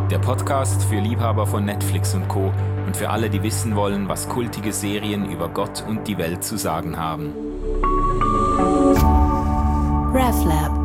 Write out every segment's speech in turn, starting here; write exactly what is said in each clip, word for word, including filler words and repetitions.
Der Podcast für Liebhaber von Netflix und Co. und für alle, die wissen wollen, was kultige Serien über Gott und die Welt zu sagen haben. RefLab.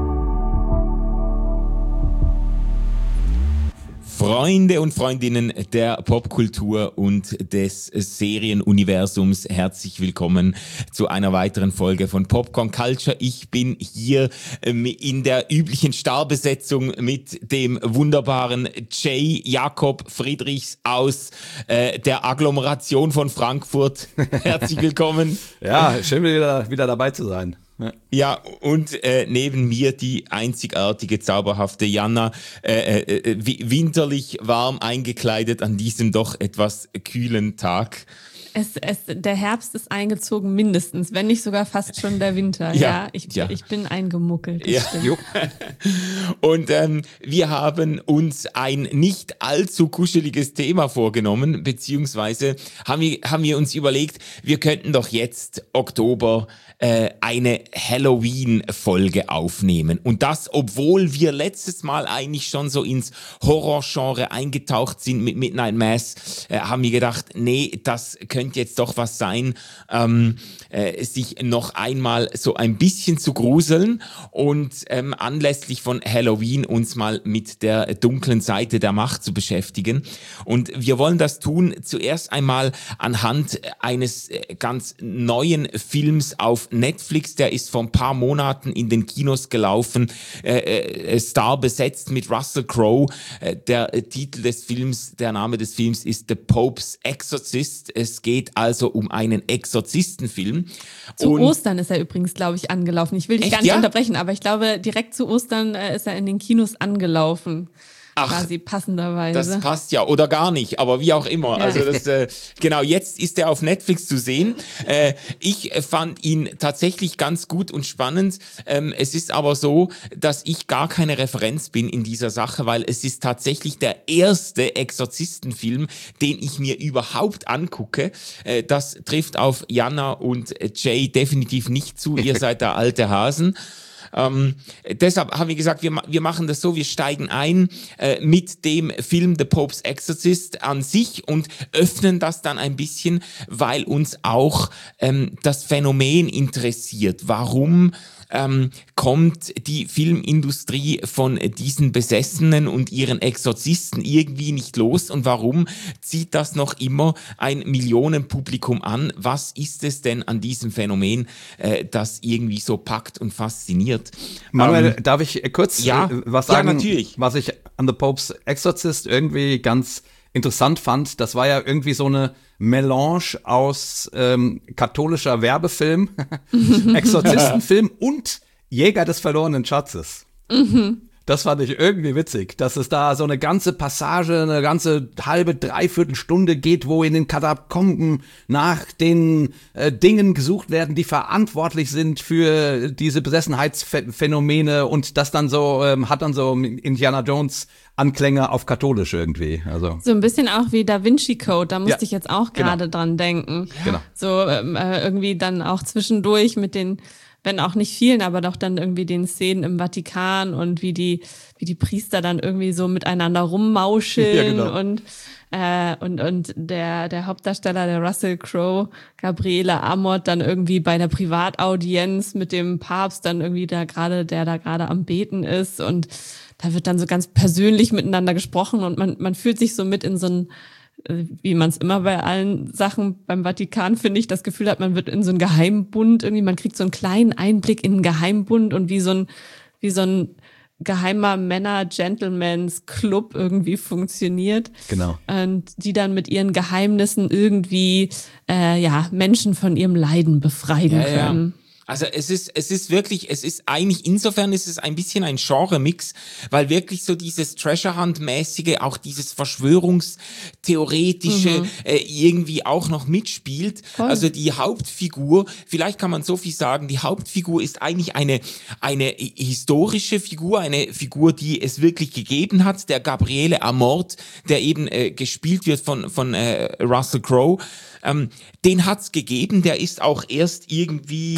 Freunde und Freundinnen der Popkultur und des Serienuniversums, herzlich willkommen zu einer weiteren Folge von Popcorn Culture. Ich bin hier in der üblichen Starbesetzung mit dem wunderbaren Jay Jakob Friedrichs aus äh, der Agglomeration von Frankfurt. Herzlich willkommen. Ja, schön wieder, wieder dabei zu sein. Ja, ja und äh, neben mir die einzigartige, zauberhafte Jana, äh, äh, winterlich warm eingekleidet an diesem doch etwas kühlen Tag. Es, es, der Herbst ist eingezogen mindestens, wenn nicht sogar fast schon der Winter. Ja, ja, ich, ja. ich bin eingemuckelt. Ja. Und ähm, wir haben uns ein nicht allzu kuscheliges Thema vorgenommen, beziehungsweise haben wir, haben wir uns überlegt, wir könnten doch jetzt Oktober äh, eine Halloween-Folge aufnehmen. Und das, obwohl wir letztes Mal eigentlich schon so ins Horrorgenre eingetaucht sind mit Midnight Mass, äh, haben wir gedacht, nee, das könnte jetzt doch was sein, ähm, äh, sich noch einmal so ein bisschen zu gruseln und ähm, anlässlich von Halloween uns mal mit der dunklen Seite der Macht zu beschäftigen. Und wir wollen das tun zuerst einmal anhand eines ganz neuen Films auf Netflix. Der ist vor ein paar Monaten in den Kinos gelaufen, äh, äh, Star besetzt mit Russell Crowe. Äh, der äh, Titel des Films, der Name des Films ist The Pope's Exorcist. Es geht geht also um einen Exorzistenfilm. Zu und Ostern ist er übrigens, glaube ich, angelaufen. Ich will dich echt, gar nicht ja? unterbrechen, aber ich glaube, direkt zu Ostern äh, ist er in den Kinos angelaufen. Ach, quasi passenderweise. Das passt ja, oder gar nicht, aber wie auch immer. Ja. Also das, äh, genau, jetzt ist er auf Netflix zu sehen. Äh, ich fand ihn tatsächlich ganz gut und spannend. Ähm, es ist aber so, dass ich gar keine Referenz bin in dieser Sache, weil es ist tatsächlich der erste Exorzistenfilm, den ich mir überhaupt angucke. Äh, das trifft auf Jana und Jay definitiv nicht zu. Ihr seid da alte Hasen. Ähm, deshalb haben wir gesagt, wir, wir machen das so, wir steigen ein äh, mit dem Film The Pope's Exorcist an sich und öffnen das dann ein bisschen, weil uns auch ähm, das Phänomen interessiert. Warum ähm, kommt die Filmindustrie von diesen Besessenen und ihren Exorzisten irgendwie nicht los und warum zieht das noch immer ein Millionenpublikum an? Was ist es denn an diesem Phänomen, äh, das irgendwie so packt und fasziniert? Manuel, ähm, darf ich kurz ja, äh, was sagen, ja, natürlich. Was ich an The Pope's Exorcist irgendwie ganz interessant fand? Das war ja irgendwie so eine Melange aus ähm, katholischer Werbefilm, Exorzistenfilm und Jäger des verlorenen Schatzes. Mhm. Das fand ich irgendwie witzig, dass es da so eine ganze Passage, eine ganze halbe, dreiviertel Stunde geht, wo in den Katakomben nach den äh, Dingen gesucht werden, die verantwortlich sind für diese Besessenheitsphänomene und das dann so, ähm, hat dann so Indiana Jones Anklänge auf katholisch irgendwie. Also so ein bisschen auch wie Da Vinci Code, da musste ja, ich jetzt auch gerade genau. dran denken. Ja. Genau. So ähm, äh, irgendwie dann auch zwischendurch mit den, wenn auch nicht vielen, aber doch dann irgendwie den Szenen im Vatikan und wie die, wie die Priester dann irgendwie so miteinander rummauscheln ja, genau. und äh, und und der der Hauptdarsteller, der Russell Crowe, Gabriele Amott, dann irgendwie bei einer Privataudienz mit dem Papst dann irgendwie da gerade, der da gerade am Beten ist und da wird dann so ganz persönlich miteinander gesprochen und man man fühlt sich so mit in so ein, wie man es immer bei allen Sachen beim Vatikan, finde ich, das Gefühl hat, man wird in so einen Geheimbund irgendwie, man kriegt so einen kleinen Einblick in einen Geheimbund und wie so ein, wie so ein geheimer Männer-Gentlemans-Club irgendwie funktioniert. Genau. Und die dann mit ihren Geheimnissen irgendwie, äh, ja, Menschen von ihrem Leiden befreien ja, können. Ja. Also es ist, es ist wirklich, es ist eigentlich, insofern ist es ein bisschen ein Genre-Mix, weil wirklich so dieses Treasure Hunt-mäßige, auch dieses Verschwörungstheoretische mhm. äh, irgendwie auch noch mitspielt. Voll. Also die Hauptfigur, vielleicht kann man so viel sagen, die Hauptfigur ist eigentlich eine, eine historische Figur, eine Figur, die es wirklich gegeben hat, der Gabriele Amott, der eben äh, gespielt wird von, von äh, Russell Crowe. Ähm, den hat's gegeben, der ist auch erst irgendwie gerade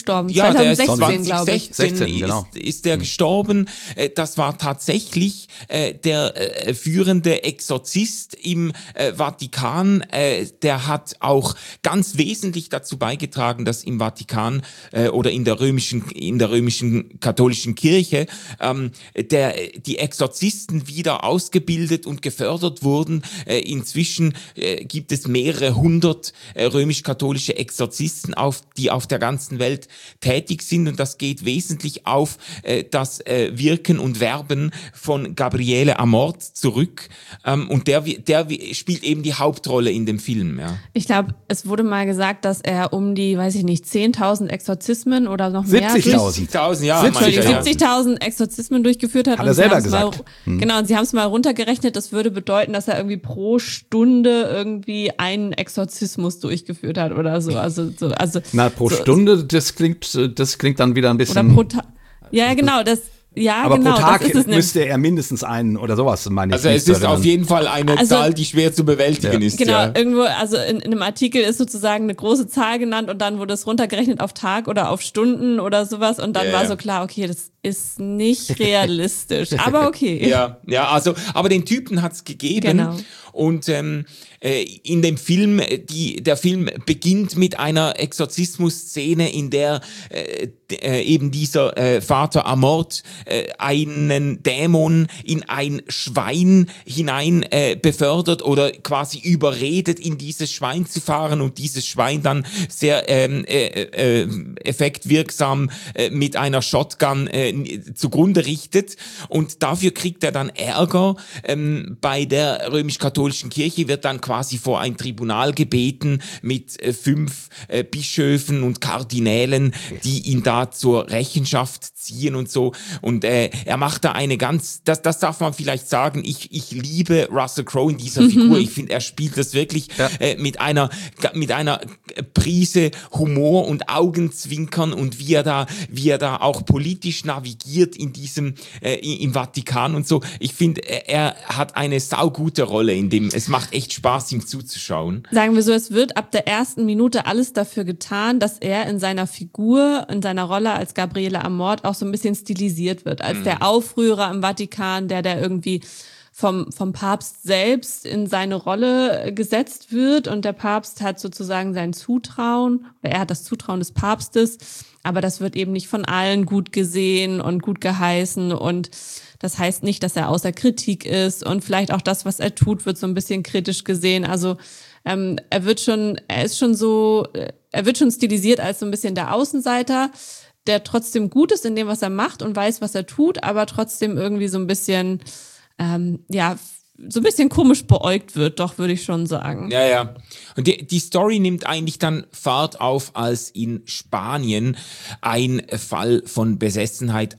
gestorben. Ja, der ist zweitausendsechzehn, glaube ich. zwanzig sechzehn sechzehn, genau. ist, ist der gestorben. Äh, Das war tatsächlich äh, der äh, führende Exorzist im äh, Vatikan. Äh, Der hat auch ganz wesentlich dazu beigetragen, dass im Vatikan äh, oder in der römischen in der römischen katholischen Kirche ähm, der die Exorzisten wieder ausgebildet und gefördert wurden. Äh, inzwischen äh, gibt es mehrere hundert äh, römisch-katholische Exorzisten, auf, die auf der ganzen Welt tätig sind, und das geht wesentlich auf äh, das äh, Wirken und Werben von Gabriele Amort zurück, ähm, und der, der spielt eben die Hauptrolle in dem Film. Ja. Ich glaube, es wurde mal gesagt, dass er um die, weiß ich nicht, zehntausend Exorzismen oder noch mehr siebzigtausend. siebzigtausend, ja. siebzig, meine ich, siebzigtausend Exorzismen durchgeführt hat. Hat er und sie selber haben's gesagt. Mal, Hm. Genau, und sie haben es mal runtergerechnet, das würde bedeuten, dass er irgendwie pro Stunde irgendwie einen Exorzismus durchgeführt hat oder so. Also, so, also Na, pro so, Stunde, das klingt, das klingt dann wieder ein Oder bisschen. pro Tag. Ja, genau, das. Ja, aber genau, pro Tag das ist es nämlich. müsste er mindestens einen oder sowas, meine ich. Also mich es zu ist erinnern. auf jeden Fall eine Also- Zahl, die schwer zu bewältigen Ja. ist. Genau, ja. irgendwo, also in, in einem Artikel ist sozusagen eine große Zahl genannt und dann wurde es runtergerechnet auf Tag oder auf Stunden oder sowas und dann Ja, war ja. so klar, okay, das ist nicht realistisch, aber okay. Ja, ja, also, aber den Typen hat's gegeben. Genau. Und ähm, äh, in dem Film, äh, die, der Film beginnt mit einer Exorzismus-Szene, in der äh, d- äh, eben dieser äh, Vater Amort äh, einen Dämon in ein Schwein hinein äh, befördert oder quasi überredet, in dieses Schwein zu fahren, und dieses Schwein dann sehr ähm, äh, äh, effektwirksam äh, mit einer Shotgun äh, zugrunde richtet, und dafür kriegt er dann Ärger. Ähm, bei der römisch-katholischen Kirche wird dann quasi vor ein Tribunal gebeten mit äh, fünf äh, Bischöfen und Kardinälen, die ihn da zur Rechenschaft ziehen und so, und äh, er macht da eine ganz, das, das darf man vielleicht sagen, ich, ich liebe Russell Crowe in dieser Figur, ich finde, er spielt das wirklich Ja. äh, mit einer mit einer Prise Humor und Augenzwinkern, und wie er da wie er da auch politisch navigiert in diesem äh, im Vatikan und so. Ich finde, er, er hat eine saugute Rolle in dem. Es macht echt Spaß, ihm zuzuschauen. Sagen wir so, es wird ab der ersten Minute alles dafür getan, dass er in seiner Figur, in seiner Rolle als Gabriele Amort auch so ein bisschen stilisiert wird, als der Aufrührer im Vatikan, der der irgendwie vom, vom Papst selbst in seine Rolle gesetzt wird, und der Papst hat sozusagen sein Zutrauen, oder er hat das Zutrauen des Papstes, aber das wird eben nicht von allen gut gesehen und gut geheißen, und das heißt nicht, dass er außer Kritik ist, und vielleicht auch das, was er tut, wird so ein bisschen kritisch gesehen. Also ähm, er wird schon, er ist schon so, äh, er wird schon stilisiert als so ein bisschen der Außenseiter, der trotzdem gut ist in dem, was er macht und weiß, was er tut, aber trotzdem irgendwie so ein bisschen, ähm, ja, so ein bisschen komisch beäugt wird, doch, würde ich schon sagen. Ja, ja. Und die, die Story nimmt eigentlich dann Fahrt auf, als in Spanien ein Fall von Besessenheit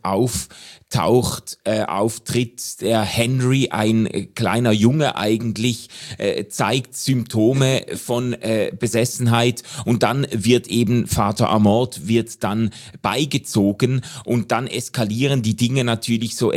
auftaucht, äh, auftritt. Der Henry, ein äh, kleiner Junge eigentlich, äh, zeigt Symptome von äh, Besessenheit, und dann wird eben Vater Amort wird dann beigezogen, und dann eskalieren die Dinge natürlich so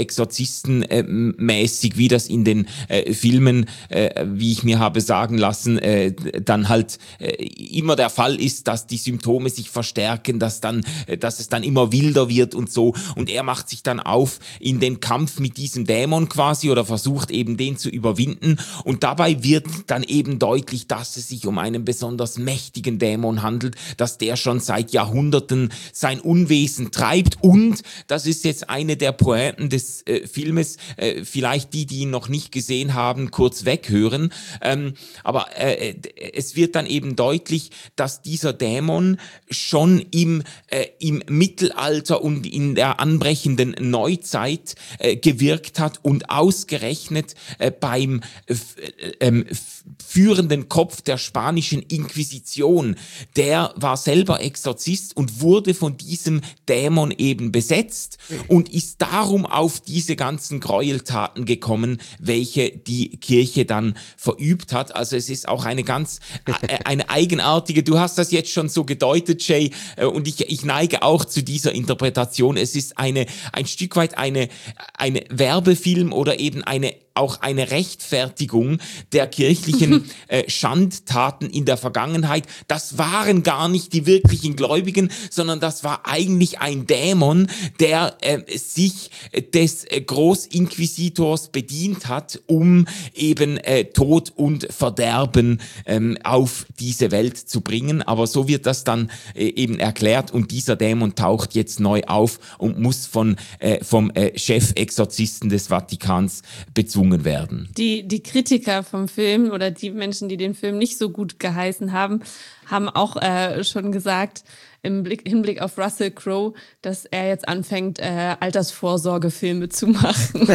exorzistenmäßig, wie das in den äh, Filmen, äh, wie ich mir habe sagen lassen, äh, dann halt äh, immer der Fall ist, dass die Symptome sich verstärken, dass dann, äh, dass es dann immer wilder wird und so, und er macht sich dann auf in den Kampf mit diesem Dämon quasi, oder versucht eben den zu überwinden, und dabei wird dann eben deutlich, dass es sich um einen besonders mächtigen Dämon handelt, dass der schon seit Jahrhunderten sein Unwesen treibt, und das ist jetzt eine der Pointen des äh, Filmes, äh, vielleicht die, die ihn noch nicht gesehen haben, kurz weghören, ähm, aber äh, es wird dann eben deutlich, dass dieser Dämon schon im, äh, im Mittelalter und in der anbrechenden Neuzeit äh, gewirkt hat, und ausgerechnet äh, beim äh, äh, führenden Kopf der spanischen Inquisition, der war selber Exorzist und wurde von diesem Dämon eben besetzt und ist darum auf diese ganzen Gräueltaten gekommen, welche die Kirche dann verübt hat. Also es ist auch eine ganz, äh, eine eigenartige, du hast das jetzt schon so gedeutet, Jay, äh, und ich, ich neige auch zu dieser Interpretation. Es ist eine, ein Stück weit eine, eine Werbefilm oder eben eine auch eine Rechtfertigung der kirchlichen äh, Schandtaten in der Vergangenheit. Das waren gar nicht die wirklichen Gläubigen, sondern das war eigentlich ein Dämon, der äh, sich des äh, Großinquisitors bedient hat, um eben äh, Tod und Verderben ähm, auf diese Welt zu bringen. Aber so wird das dann äh, eben erklärt und dieser Dämon taucht jetzt neu auf und muss von äh, vom äh, Chefexorzisten des Vatikans bezwungen werden. Die, die Kritiker vom Film oder die Menschen, die den Film nicht so gut geheißen haben, haben auch äh, schon gesagt, im Blick, Hinblick auf Russell Crowe, dass er jetzt anfängt, äh, Altersvorsorgefilme zu machen.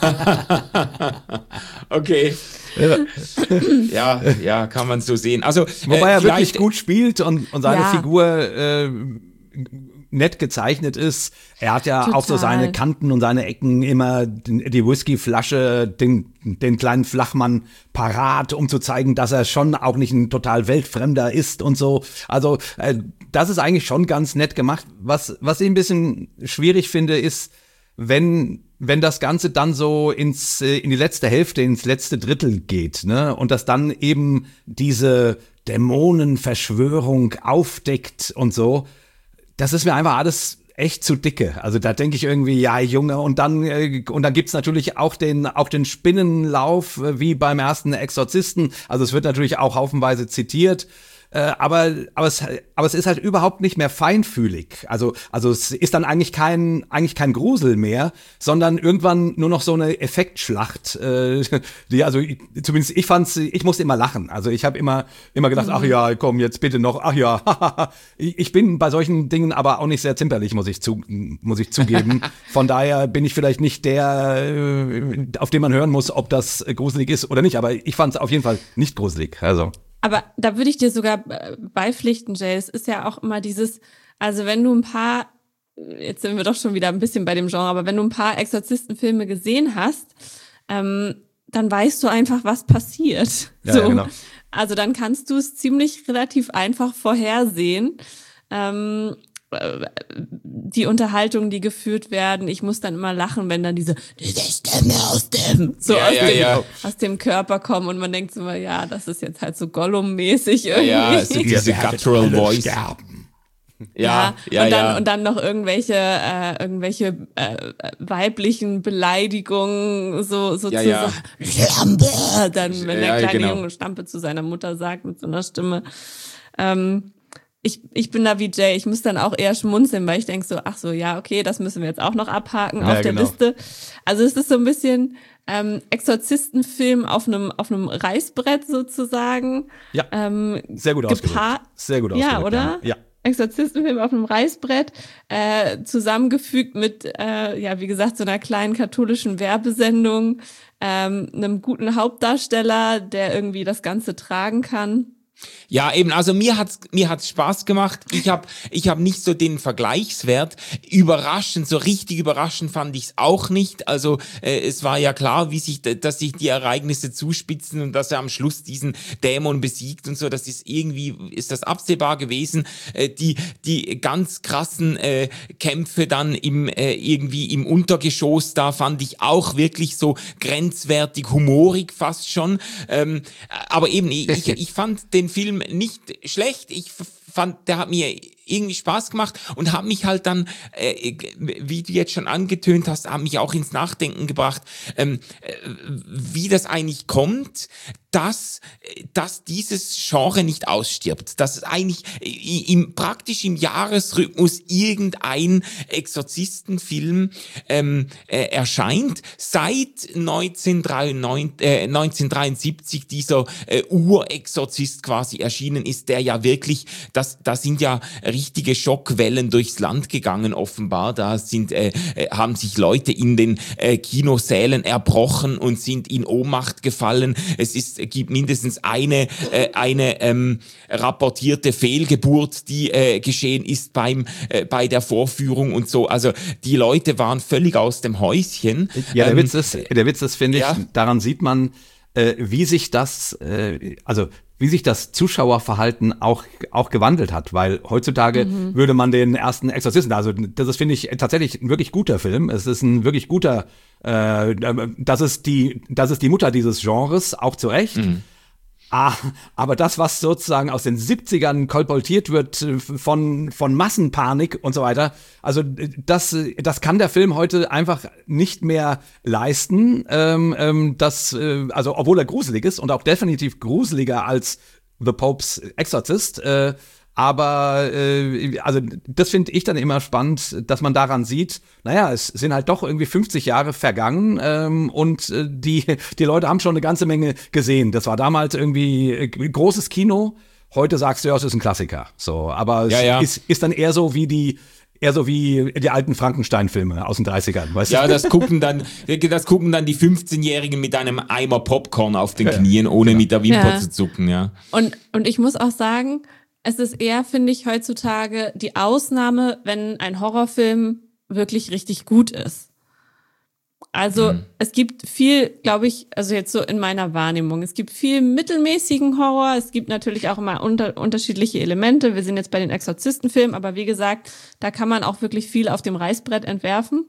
Okay. Ja, ja, kann man so sehen. Also, Wobei äh, er wirklich gut spielt und, und seine Ja. Figur äh, nett gezeichnet ist. Er hat ja Total. auch so seine Kanten und seine Ecken, immer die Whiskyflasche, den, den kleinen Flachmann parat, um zu zeigen, dass er schon auch nicht ein total Weltfremder ist und so. Also äh, das ist eigentlich schon ganz nett gemacht. Was, was ich ein bisschen schwierig finde, ist, wenn wenn das Ganze dann so ins äh, in die letzte Hälfte, ins letzte Drittel geht, ne, und das dann eben diese Dämonenverschwörung aufdeckt und so, das ist mir einfach alles echt zu dicke. Also da denke ich irgendwie, ja Junge, und dann äh, und dann gibt's natürlich auch den auch den Spinnenlauf äh, wie beim ersten Exorzisten. Also es wird natürlich auch haufenweise zitiert. Äh, aber aber es aber es ist halt überhaupt nicht mehr feinfühlig. Also also es ist dann eigentlich kein eigentlich kein Grusel mehr, sondern irgendwann nur noch so eine Effektschlacht. Äh, die also ich, zumindest ich fand's, ich musste immer lachen. Also ich habe immer immer gedacht, ach ja, komm jetzt bitte noch, ach ja. ich, ich bin bei solchen Dingen aber auch nicht sehr zimperlich, muss ich zu muss ich zugeben. Von daher bin ich vielleicht nicht der, äh, auf den man hören muss, ob das gruselig ist oder nicht. Aber ich fand's auf jeden Fall nicht gruselig. Also Aber da würde ich dir sogar äh, beipflichten, Jay. Es ist ja auch immer dieses, also wenn du ein paar, jetzt sind wir doch schon wieder ein bisschen bei dem Genre, aber wenn du ein paar Exorzistenfilme gesehen hast, ähm, dann weißt du einfach, was passiert. Ja, so. ja, genau. Also dann kannst du es ziemlich relativ einfach vorhersehen. Ähm, die Unterhaltungen, die geführt werden, ich muss dann immer lachen, wenn dann diese, diese Stimme aus dem, so Ja, aus, ja, dem ja. aus dem Körper kommen und man denkt so immer, ja, das ist jetzt halt so Gollum-mäßig Ja, irgendwie. ja, so diese guttural voice. sterben. Ja, ja, und dann ja. und dann noch irgendwelche äh, irgendwelche äh, weiblichen Beleidigungen so so Ja, zu ja. sagen, Schlampe, dann wenn der Ja, kleine genau. Junge Stampe zu seiner Mutter sagt mit so einer Stimme. Ähm, ich ich bin da wie Jay, ich muss dann auch eher schmunzeln, weil ich denke so, ach so, ja, okay, das müssen wir jetzt auch noch abhaken Ja, auf der genau. Liste. Also es ist so ein bisschen ähm, Exorzistenfilm auf einem auf einem Reißbrett sozusagen. Ja, Ähm, sehr gut ausgedrückt. gepaart- Sehr gut Ja, ausgedrückt. oder? Ja. Exorzistenfilm auf einem Reißbrett, äh, zusammengefügt mit, äh, ja, wie gesagt, so einer kleinen katholischen Werbesendung, ähm, einem guten Hauptdarsteller, der irgendwie das Ganze tragen kann. Ja, eben, also mir hat's mir hat's Spaß gemacht. Ich habe ich hab nicht so den Vergleichswert. Überraschend, so richtig überraschend fand ich's auch nicht. Also äh, es war ja klar, wie sich dass sich die Ereignisse zuspitzen und dass er am Schluss diesen Dämon besiegt und so. Das ist irgendwie ist das absehbar gewesen. Äh, die die ganz krassen äh, Kämpfe dann im äh, irgendwie im Untergeschoss, da fand ich auch wirklich so grenzwertig humorig fast schon. Ähm, aber eben ich ich fand den Film nicht schlecht. Ich fand, der hat mir irgendwie Spaß gemacht und hat mich halt dann, äh, wie du jetzt schon angetönt hast, hat mich auch ins Nachdenken gebracht, ähm, äh, wie das eigentlich kommt, dass, dass dieses Genre nicht ausstirbt, dass es eigentlich im, praktisch im Jahresrhythmus irgendein Exorzistenfilm ähm, äh, erscheint. Seit neunzehnhundertdreiundneunzig, äh, neunzehnhundertdreiundsiebzig dieser äh, Urexorzist quasi erschienen ist, der ja wirklich, das, da sind ja richtige Schockwellen durchs Land gegangen offenbar. Da sind äh, äh, haben sich Leute in den äh, Kinosälen erbrochen und sind in Ohnmacht gefallen. Es ist gibt mindestens eine äh, eine ähm, rapportierte Fehlgeburt, die äh, geschehen ist beim äh, bei der Vorführung und so. Also die Leute waren völlig aus dem Häuschen. Ja, der Ähm, Witz ist, der Witz ist, finde ich, ja. daran sieht man, äh, wie sich das, äh, also wie sich das Zuschauerverhalten auch, auch gewandelt hat, weil heutzutage mhm. würde man den ersten Exorzisten, also das ist, finde ich, tatsächlich ein wirklich guter Film. Es ist ein wirklich guter, äh, das ist die, das ist die Mutter dieses Genres, auch zu Recht. Mhm. Ah, aber das, was sozusagen aus den siebzigern kolportiert wird von, von Massenpanik und so weiter, also das, das kann der Film heute einfach nicht mehr leisten. Ähm, ähm, das, äh, also obwohl er gruselig ist und auch definitiv gruseliger als The Pope's Exorcist, äh, aber äh, also das finde ich dann immer spannend, dass man daran sieht, naja, es sind halt doch irgendwie fünfzig Jahre vergangen ähm, und äh, die, die Leute haben schon eine ganze Menge gesehen. Das war damals irgendwie äh, großes Kino. Heute sagst du, ja, es ist ein Klassiker. So, aber ja, es ja. Ist, ist dann eher so wie die eher so wie die alten Frankenstein-Filme aus den dreißigern, weißt du? Ja, das gucken dann, das gucken dann die fünfzehnjährigen mit einem Eimer Popcorn auf den Knien, ohne genau. mit der Wimper ja. zu zucken, ja. Und, und ich muss auch sagen, es ist eher, finde ich, heutzutage die Ausnahme, wenn ein Horrorfilm wirklich richtig gut ist. Also mhm. es gibt viel, glaube ich, also jetzt so in meiner Wahrnehmung, es gibt viel mittelmäßigen Horror, es gibt natürlich auch immer unter, unterschiedliche Elemente. Wir sind jetzt bei den Exorzistenfilmen, aber wie gesagt, da kann man auch wirklich viel auf dem Reißbrett entwerfen.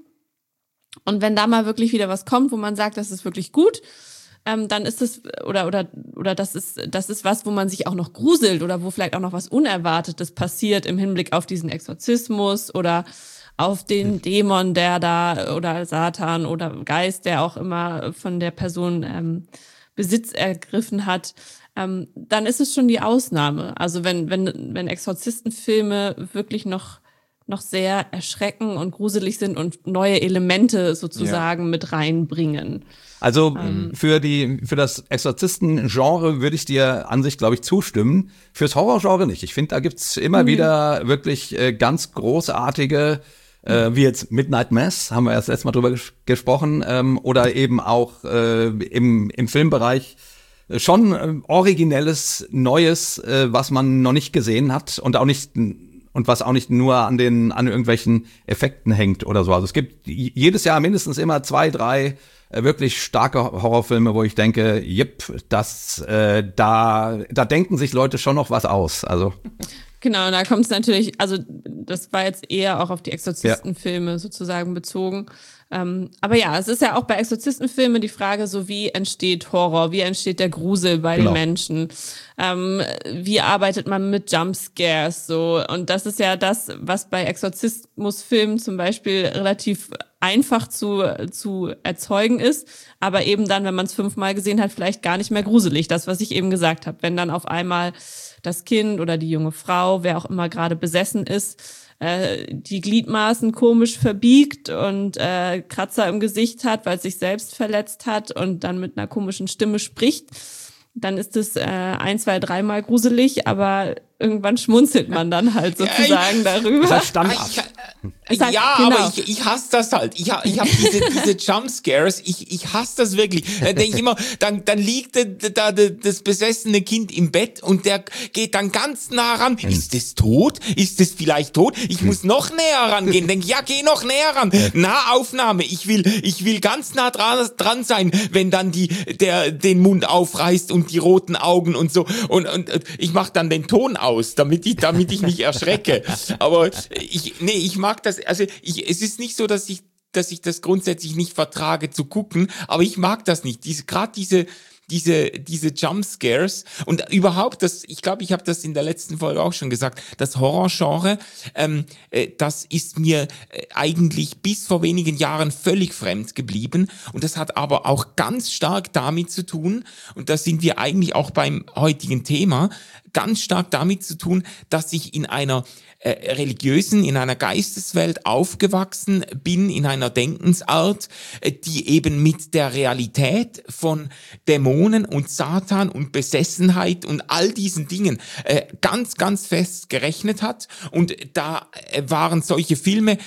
Und wenn da mal wirklich wieder was kommt, wo man sagt, das ist wirklich gut, Ähm, dann ist es oder oder oder das ist das ist was, wo man sich auch noch gruselt oder wo vielleicht auch noch was Unerwartetes passiert im Hinblick auf diesen Exorzismus oder auf den Dämon, der da oder Satan oder Geist, der auch immer von der Person ähm, Besitz ergriffen hat. Ähm, dann ist es schon die Ausnahme. Also wenn wenn wenn Exorzistenfilme wirklich noch noch sehr erschreckend und gruselig sind und neue Elemente sozusagen ja. mit reinbringen. Also ähm. für die für das Exorzisten-Genre würde ich dir an sich, glaube ich, zustimmen. Fürs Horror-Genre nicht. Ich finde, da gibt's immer mhm. wieder wirklich äh, ganz großartige, äh, wie jetzt Midnight Mass, haben wir erst letztes Mal drüber ges- gesprochen, ähm, oder eben auch äh, im im Filmbereich schon äh, originelles, Neues, äh, was man noch nicht gesehen hat und auch nicht und was auch nicht nur an den an irgendwelchen Effekten hängt oder so. Also es gibt jedes Jahr mindestens immer zwei, drei äh, wirklich starke Horrorfilme, wo ich denke, jipp, das äh, da da denken sich Leute schon noch was aus. Also genau, da kommt es natürlich, also das war jetzt eher auch auf die Exorzistenfilme ja. sozusagen bezogen. Ähm, aber ja, es ist ja auch bei Exorzistenfilmen die Frage, so wie entsteht Horror, wie entsteht der Grusel bei genau. den Menschen, ähm, wie arbeitet man mit Jumpscares so, und das ist ja das, was bei Exorzismusfilmen zum Beispiel relativ einfach zu zu erzeugen ist, aber eben dann, wenn man es fünfmal gesehen hat, vielleicht gar nicht mehr gruselig, das, was ich eben gesagt habe, wenn dann auf einmal das Kind oder die junge Frau, wer auch immer gerade besessen ist, äh, die Gliedmaßen komisch verbiegt und äh, Kratzer im Gesicht hat, weil es sich selbst verletzt hat und dann mit einer komischen Stimme spricht, dann ist es äh, ein, zwei, dreimal gruselig, aber irgendwann schmunzelt man dann halt sozusagen ja, darüber. Das ist Standard. Ich, halt, ja, genau. aber ich, ich hasse das halt. Ich, ich habe diese, diese Jumpscares, ich, ich hasse das wirklich. Da denke ich immer, dann, dann liegt da das besessene Kind im Bett und der geht dann ganz nah ran. Ist das tot? Ist das vielleicht tot? Ich muss noch näher rangehen. Denke, ja, geh noch näher ran. Nahaufnahme. Ich will, ich will ganz nah dran, dran sein, wenn dann die, der, den Mund aufreißt und die roten Augen und so. Und, und, und ich mache dann den Ton aus, damit ich, damit ich mich erschrecke. Aber ich, nee, ich mag das, also ich, es ist nicht so, dass ich, dass ich das grundsätzlich nicht vertrage zu gucken, aber ich mag das nicht. Diese, gerade diese, diese, diese Jumpscares und überhaupt das, ich glaube, ich habe das in der letzten Folge auch schon gesagt, das Horrorgenre, ähm, äh, das ist mir äh, eigentlich bis vor wenigen Jahren völlig fremd geblieben und das hat aber auch ganz stark damit zu tun, und da sind wir eigentlich auch beim heutigen Thema, ganz stark damit zu tun, dass ich in einer äh, religiösen, in einer Geisteswelt aufgewachsen bin, in einer Denkensart, äh, die eben mit der Realität von Dämonen und Satan und Besessenheit und all diesen Dingen äh, ganz, ganz fest gerechnet hat. Und da äh, waren solche Filme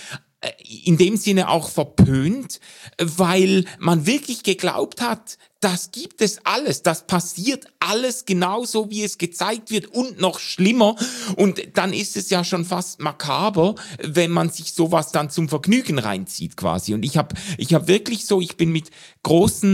in dem Sinne auch verpönt, weil man wirklich geglaubt hat, das gibt es alles, das passiert alles genauso, wie es gezeigt wird und noch schlimmer. Und dann ist es ja schon fast makaber, wenn man sich sowas dann zum Vergnügen reinzieht quasi. Und ich habe ich hab wirklich so, ich bin mit großen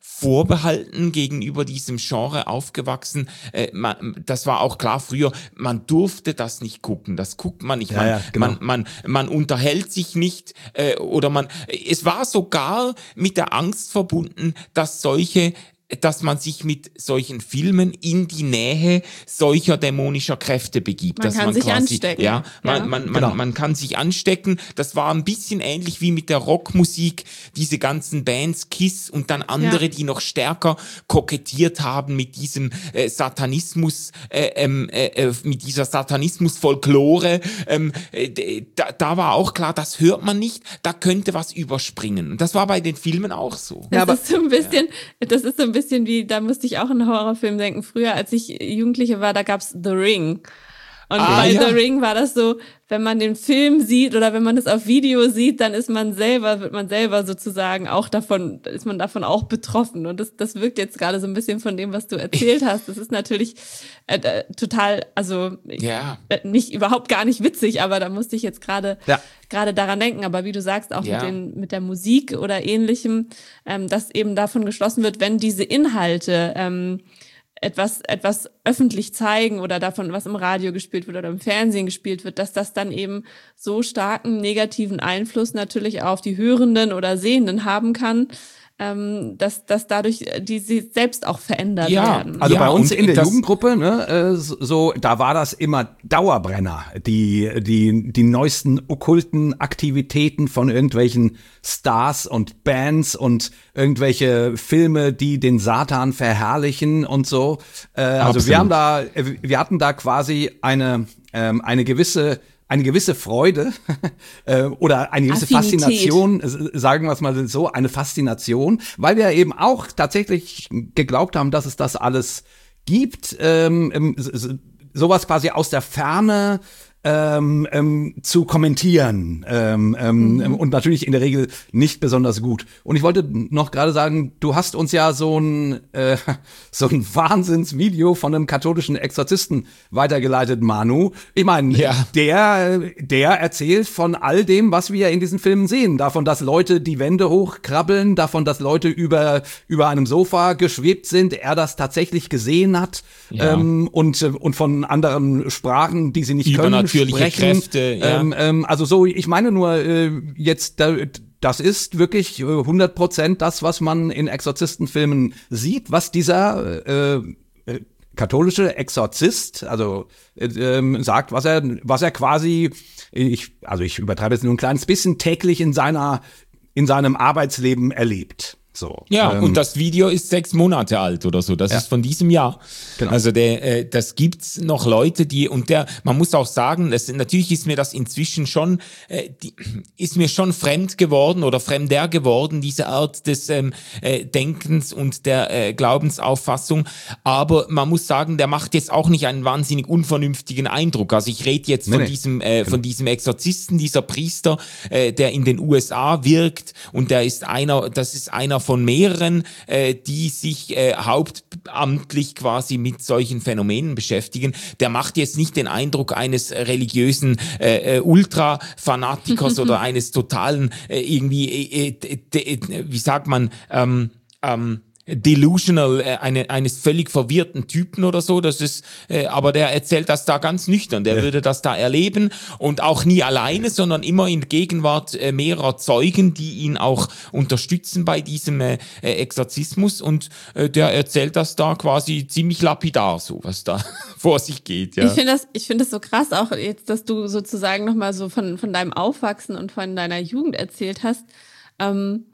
vorbehalten gegenüber diesem Genre aufgewachsen. Äh, man, das war auch klar früher, man durfte das nicht gucken, das guckt man nicht, Ja, man, ja, genau. man, man, man unterhält sich nicht äh, oder man, es war sogar mit der Angst verbunden, dass solche dass man sich mit solchen Filmen in die Nähe solcher dämonischer Kräfte begibt. Man dass kann man sich quasi, anstecken. Ja, man, Ja. man, man, Genau. man kann sich anstecken. Das war ein bisschen ähnlich wie mit der Rockmusik, diese ganzen Bands, Kiss und dann andere, Ja. die noch stärker kokettiert haben mit diesem äh, Satanismus, äh, ähm, äh, äh, mit dieser Satanismus-Folklore. Ähm, äh, d- da, da war auch klar, das hört man nicht, da könnte was überspringen. Und das war bei den Filmen auch so. Das Ja, aber- ist so ein bisschen, das ist so ein bisschen wie, da musste ich auch an einen Horrorfilm denken. Früher, als ich Jugendliche war, da gab's The Ring. Und Ah, bei ja. The Ring war das so, wenn man den Film sieht oder wenn man es auf Video sieht, dann ist man selber, wird man selber sozusagen auch davon, ist man davon auch betroffen. Und das, das wirkt jetzt gerade so ein bisschen von dem, was du erzählt hast. Das ist natürlich äh, äh, total, also Ja. äh, nicht, überhaupt gar nicht witzig, aber da musste ich jetzt gerade Ja. gerade daran denken. Aber wie du sagst, auch Ja. mit den mit der Musik oder Ähnlichem, ähm, dass eben davon geschlossen wird, wenn diese Inhalte ähm, etwas etwas öffentlich zeigen oder davon, was im Radio gespielt wird oder im Fernsehen gespielt wird, dass das dann eben so starken negativen Einfluss natürlich auf die Hörenden oder Sehenden haben kann, ähm, dass dass dadurch die sie selbst auch verändert Ja, werden. Also Ja, bei uns und in der das- Jugendgruppe, ne, äh, so, so, da war das immer Dauerbrenner. Die, die, die neuesten okkulten Aktivitäten von irgendwelchen Stars und Bands und irgendwelche Filme, die den Satan verherrlichen und so. Äh, also Absolut. wir haben da, äh, wir hatten da quasi eine, ähm, eine gewisse eine gewisse Freude äh, oder eine gewisse Affinität. Faszination, äh, sagen wir es mal so, eine Faszination, weil wir eben auch tatsächlich geglaubt haben, dass es das alles gibt, ähm, ähm, s- s- sowas quasi aus der Ferne ähm, ähm, zu kommentieren ähm, ähm, Mhm. und natürlich in der Regel nicht besonders gut. Und ich wollte noch gerade sagen, du hast uns ja so ein äh, so ein Wahnsinnsvideo von einem katholischen Exorzisten weitergeleitet, Manu. Ich meine, Ja. der der erzählt von all dem, was wir in diesen Filmen sehen, davon, dass Leute die Wände hochkrabbeln, davon, dass Leute über über einem Sofa geschwebt sind, er das tatsächlich gesehen hat Ja. ähm, und äh, und von anderen Sprachen, die sie nicht können, Übernatürliche sprechen. Kräfte, ja. Ähm, ähm, also so, ich meine nur äh, jetzt, da, das ist wirklich äh, hundert Prozent das, was man in Exorzistenfilmen sieht, was dieser äh, äh, katholische Exorzist, also äh, ähm, sagt, was er, was er quasi, ich, also ich übertreibe jetzt nur ein kleines bisschen, täglich in seiner, in seinem Arbeitsleben erlebt. So. Ja, ähm, und das Video ist sechs Monate alt oder so. Das Ja. ist von diesem Jahr. Genau. Also der, äh, das gibt's noch Leute, die und der, man muss auch sagen, das, natürlich ist mir das inzwischen schon, äh, die, ist mir schon fremd geworden oder fremder geworden, diese Art des ähm, äh, Denkens und der äh, Glaubensauffassung. Aber man muss sagen, der macht jetzt auch nicht einen wahnsinnig unvernünftigen Eindruck. Also ich rede jetzt Nee, von nee. diesem, äh, von diesem Exorzisten, dieser Priester, äh, der in den U S A wirkt und der ist einer, das ist einer von mehreren, äh, die sich äh, hauptamtlich quasi mit solchen Phänomenen beschäftigen. Der macht jetzt nicht den Eindruck eines religiösen äh, äh, Ultra-Fanatikers oder eines totalen äh, irgendwie, äh, äh, äh, äh, wie sagt man, ähm, ähm, delusional, äh, eine, eines völlig verwirrten Typen oder so, das ist, äh, aber der erzählt das da ganz nüchtern, der würde das da erleben und auch nie alleine, sondern immer in Gegenwart äh, mehrerer Zeugen, die ihn auch unterstützen bei diesem äh, äh, Exorzismus und äh, der erzählt das da quasi ziemlich lapidar, so was da vor sich geht, ja. Ich finde das, ich finde das so krass auch jetzt, dass du sozusagen nochmal so von, von deinem Aufwachsen und von deiner Jugend erzählt hast, ähm,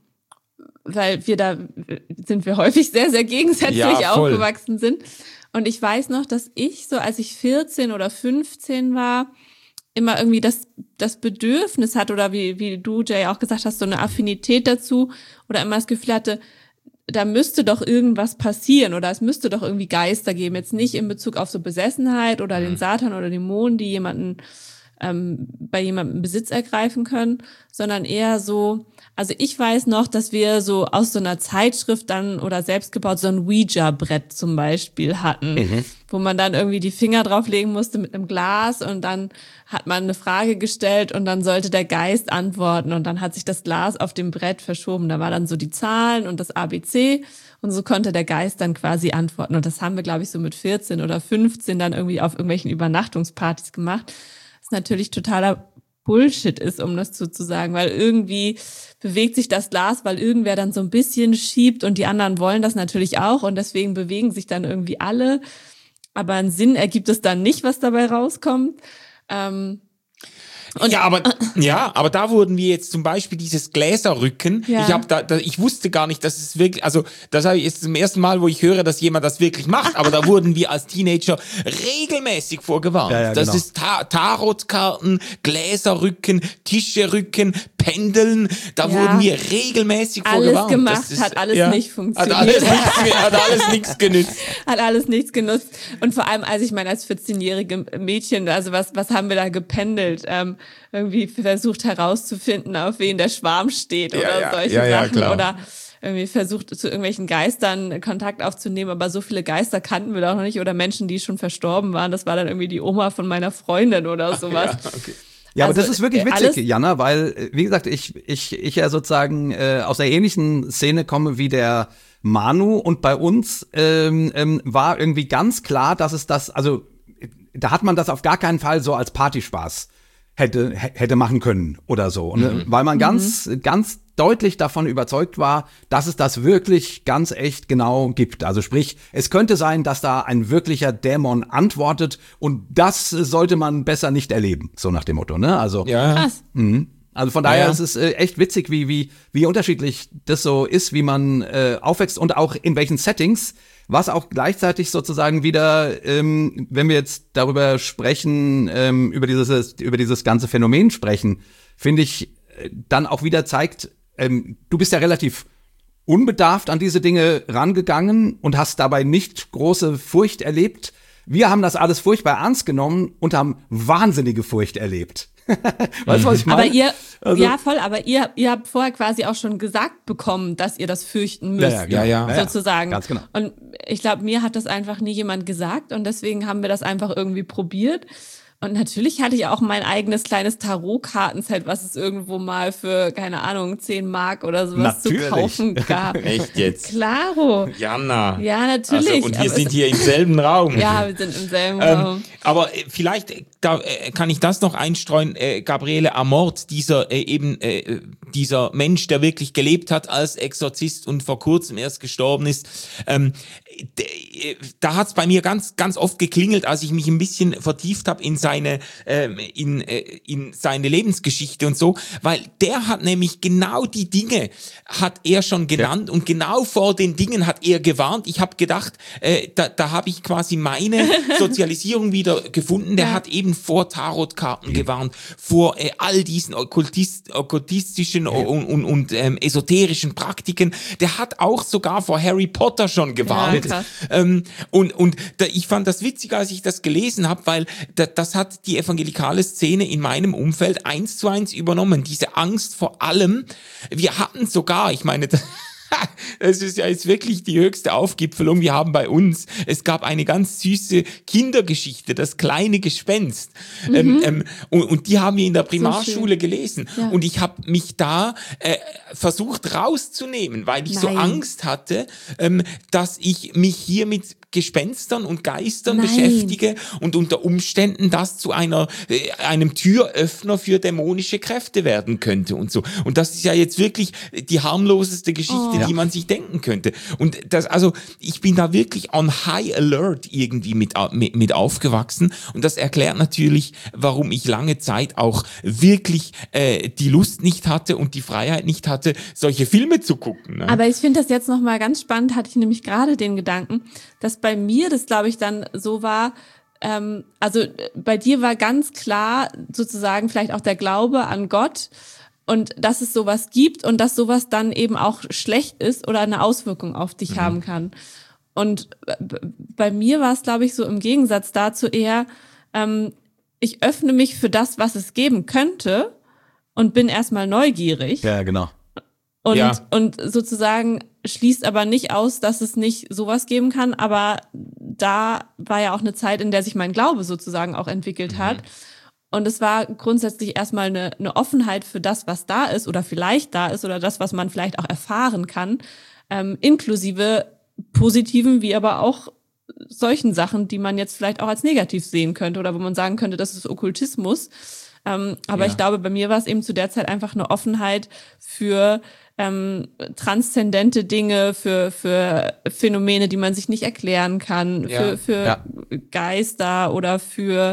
weil wir da sind wir häufig sehr, sehr gegensätzlich Ja, voll. aufgewachsen sind. Und ich weiß noch, dass ich so, als ich vierzehn oder fünfzehn war, immer irgendwie das, das Bedürfnis hatte oder wie, wie du, Jay, auch gesagt hast, so eine Affinität dazu oder immer das Gefühl hatte, da müsste doch irgendwas passieren oder es müsste doch irgendwie Geister geben. Jetzt nicht in Bezug auf so Besessenheit oder den Satan oder Dämonen, die jemanden ähm, bei jemandem Besitz ergreifen können, sondern eher so, also ich weiß noch, dass wir so aus so einer Zeitschrift dann oder selbst gebaut so ein Ouija-Brett zum Beispiel hatten, mhm. wo man dann irgendwie die Finger drauflegen musste mit einem Glas und dann hat man eine Frage gestellt und dann sollte der Geist antworten und dann hat sich das Glas auf dem Brett verschoben. Da war dann so die Zahlen und das A B C und so konnte der Geist dann quasi antworten. Und das haben wir, glaube ich, so mit vierzehn oder fünfzehn dann irgendwie auf irgendwelchen Übernachtungspartys gemacht. Was natürlich totaler Bullshit ist, um das so zu sagen, weil irgendwie bewegt sich das Glas, weil irgendwer dann so ein bisschen schiebt und die anderen wollen das natürlich auch und deswegen bewegen sich dann irgendwie alle. Aber einen Sinn ergibt es dann nicht, was dabei rauskommt. Ähm, Und ja, aber ja, aber da wurden wir jetzt zum Beispiel dieses Gläserrücken. Ja. Ich habe da, da, ich wusste gar nicht, dass es wirklich, also das habe ich jetzt zum ersten Mal, wo ich höre, dass jemand das wirklich macht. Aber da wurden wir als Teenager regelmäßig vorgewarnt. Ja, ja, das genau. ist Ta- Tarotkarten, Gläserrücken, Tischrücken, Pendeln. Da ja. wurden wir regelmäßig alles vorgewarnt. Alles gemacht, ist, hat alles ja, nicht funktioniert. Hat alles nichts, hat alles nichts genützt. Hat alles nichts genutzt. Und vor allem, als ich meine, als vierzehnjährige Mädchen, also was, was haben wir da gependelt? Ähm, irgendwie versucht herauszufinden, auf wen der Schwarm steht oder ja, ja. solche ja, ja, Sachen klar. oder irgendwie versucht zu irgendwelchen Geistern Kontakt aufzunehmen, aber so viele Geister kannten wir doch noch nicht oder Menschen, die schon verstorben waren, das war dann irgendwie die Oma von meiner Freundin oder sowas. Ja, okay. Ja, aber also, das ist wirklich witzig, Jana, weil, wie gesagt, ich, ich, ich ja sozusagen äh, aus der ähnlichen Szene komme wie der Manu und bei uns ähm, ähm, war irgendwie ganz klar, dass es das, also da hat man das auf gar keinen Fall so als Partyspaß hätte hätte machen können oder so. Und, mhm. Weil man ganz, mhm. ganz deutlich davon überzeugt war, dass es das wirklich ganz echt genau gibt. Also sprich, es könnte sein, dass da ein wirklicher Dämon antwortet und das sollte man besser nicht erleben, so nach dem Motto, ne? Also ja. Krass. Mh. Also von daher ja. ist es äh, echt witzig, wie wie wie unterschiedlich das so ist, wie man äh, aufwächst und auch in welchen Settings, was auch gleichzeitig sozusagen wieder, ähm, wenn wir jetzt darüber sprechen, ähm, über dieses über dieses ganze Phänomen sprechen, finde ich, äh, dann auch wieder zeigt, ähm, du bist ja relativ unbedarft an diese Dinge rangegangen und hast dabei nicht große Furcht erlebt. Wir haben das alles furchtbar ernst genommen und haben wahnsinnige Furcht erlebt. Weißt du, was ich meine? Aber ihr, also, ja voll, aber ihr, ihr habt vorher quasi auch schon gesagt bekommen, dass ihr das fürchten müsst, ja, ja, ja, ja, sozusagen. Ganz genau. Und ich glaube, mir hat das einfach nie jemand gesagt und deswegen haben wir das einfach irgendwie probiert. Und natürlich hatte ich auch mein eigenes kleines Tarotkartenset, was es irgendwo mal für, keine Ahnung, zehn Mark oder sowas natürlich. Zu kaufen gab. Echt jetzt? Klaro. Jana. Ja, natürlich. Also, und wir sind hier im selben Raum. Ja, wir sind im selben ähm, Raum. Aber vielleicht da, äh, kann ich das noch einstreuen. Äh, Gabriele Amort, dieser äh, eben äh, dieser Mensch, der wirklich gelebt hat als Exorzist und vor kurzem erst gestorben ist, ähm, d- da hat's bei mir ganz ganz oft geklingelt, als ich mich ein bisschen vertieft habe in seine ähm, in äh, in seine Lebensgeschichte und so, weil der hat nämlich genau die Dinge hat er schon genannt ja. und genau vor den Dingen hat er gewarnt. Ich habe gedacht, äh, da da habe ich quasi meine Sozialisierung wieder gefunden. Der ja. hat eben vor Tarotkarten ja. gewarnt, vor äh, all diesen okkultist, okkultistischen ja. und, und, und ähm, esoterischen Praktiken. Der hat auch sogar vor Harry Potter schon gewarnt. Ja, ähm, und und da, ich fand das witzig, als ich das gelesen habe, weil da, das hat die evangelikale Szene in meinem Umfeld eins zu eins übernommen. Diese Angst vor allem. Wir hatten sogar, ich meine, das ist ja jetzt wirklich die höchste Aufgipfelung. Wir haben bei uns, es gab eine ganz süße Kindergeschichte, das kleine Gespenst. Mhm. Ähm, ähm, und, und die haben wir in der Primarschule so gelesen. Ja. Und ich habe mich da äh, versucht rauszunehmen, weil ich Nein. so Angst hatte, ähm, dass ich mich hier mit Gespenstern und Geistern Nein. beschäftige und unter Umständen das zu einer äh, einem Türöffner für dämonische Kräfte werden könnte und so. Und das ist ja jetzt wirklich die harmloseste Geschichte, oh. die man sich denken könnte. Und das, also ich bin da wirklich on high alert irgendwie mit, mit, mit aufgewachsen und das erklärt natürlich, warum ich lange Zeit auch wirklich äh, die Lust nicht hatte und die Freiheit nicht hatte, solche Filme zu gucken. Ne? Aber ich finde das jetzt nochmal ganz spannend, hatte ich nämlich gerade den Gedanken, dass bei mir das, glaube ich, dann so war, ähm, also bei dir war ganz klar sozusagen vielleicht auch der Glaube an Gott und dass es sowas gibt und dass sowas dann eben auch schlecht ist oder eine Auswirkung auf dich mhm. haben kann. Und b- bei mir war es, glaube ich, so im Gegensatz dazu eher, ähm, ich öffne mich für das, was es geben könnte und bin erstmal neugierig. Ja, genau. Und, ja. und sozusagen schließt aber nicht aus, dass es nicht sowas geben kann. Aber da war ja auch eine Zeit, in der sich mein Glaube sozusagen auch entwickelt mhm. hat. Und es war grundsätzlich erstmal eine, eine Offenheit für das, was da ist oder vielleicht da ist oder das, was man vielleicht auch erfahren kann, ähm, inklusive positiven, wie aber auch solchen Sachen, die man jetzt vielleicht auch als negativ sehen könnte oder wo man sagen könnte, das ist Okkultismus. Ähm, aber ja. ich glaube, bei mir war es eben zu der Zeit einfach eine Offenheit für ähm, transzendente Dinge, für für Phänomene, die man sich nicht erklären kann, ja. für für ja. Geister oder für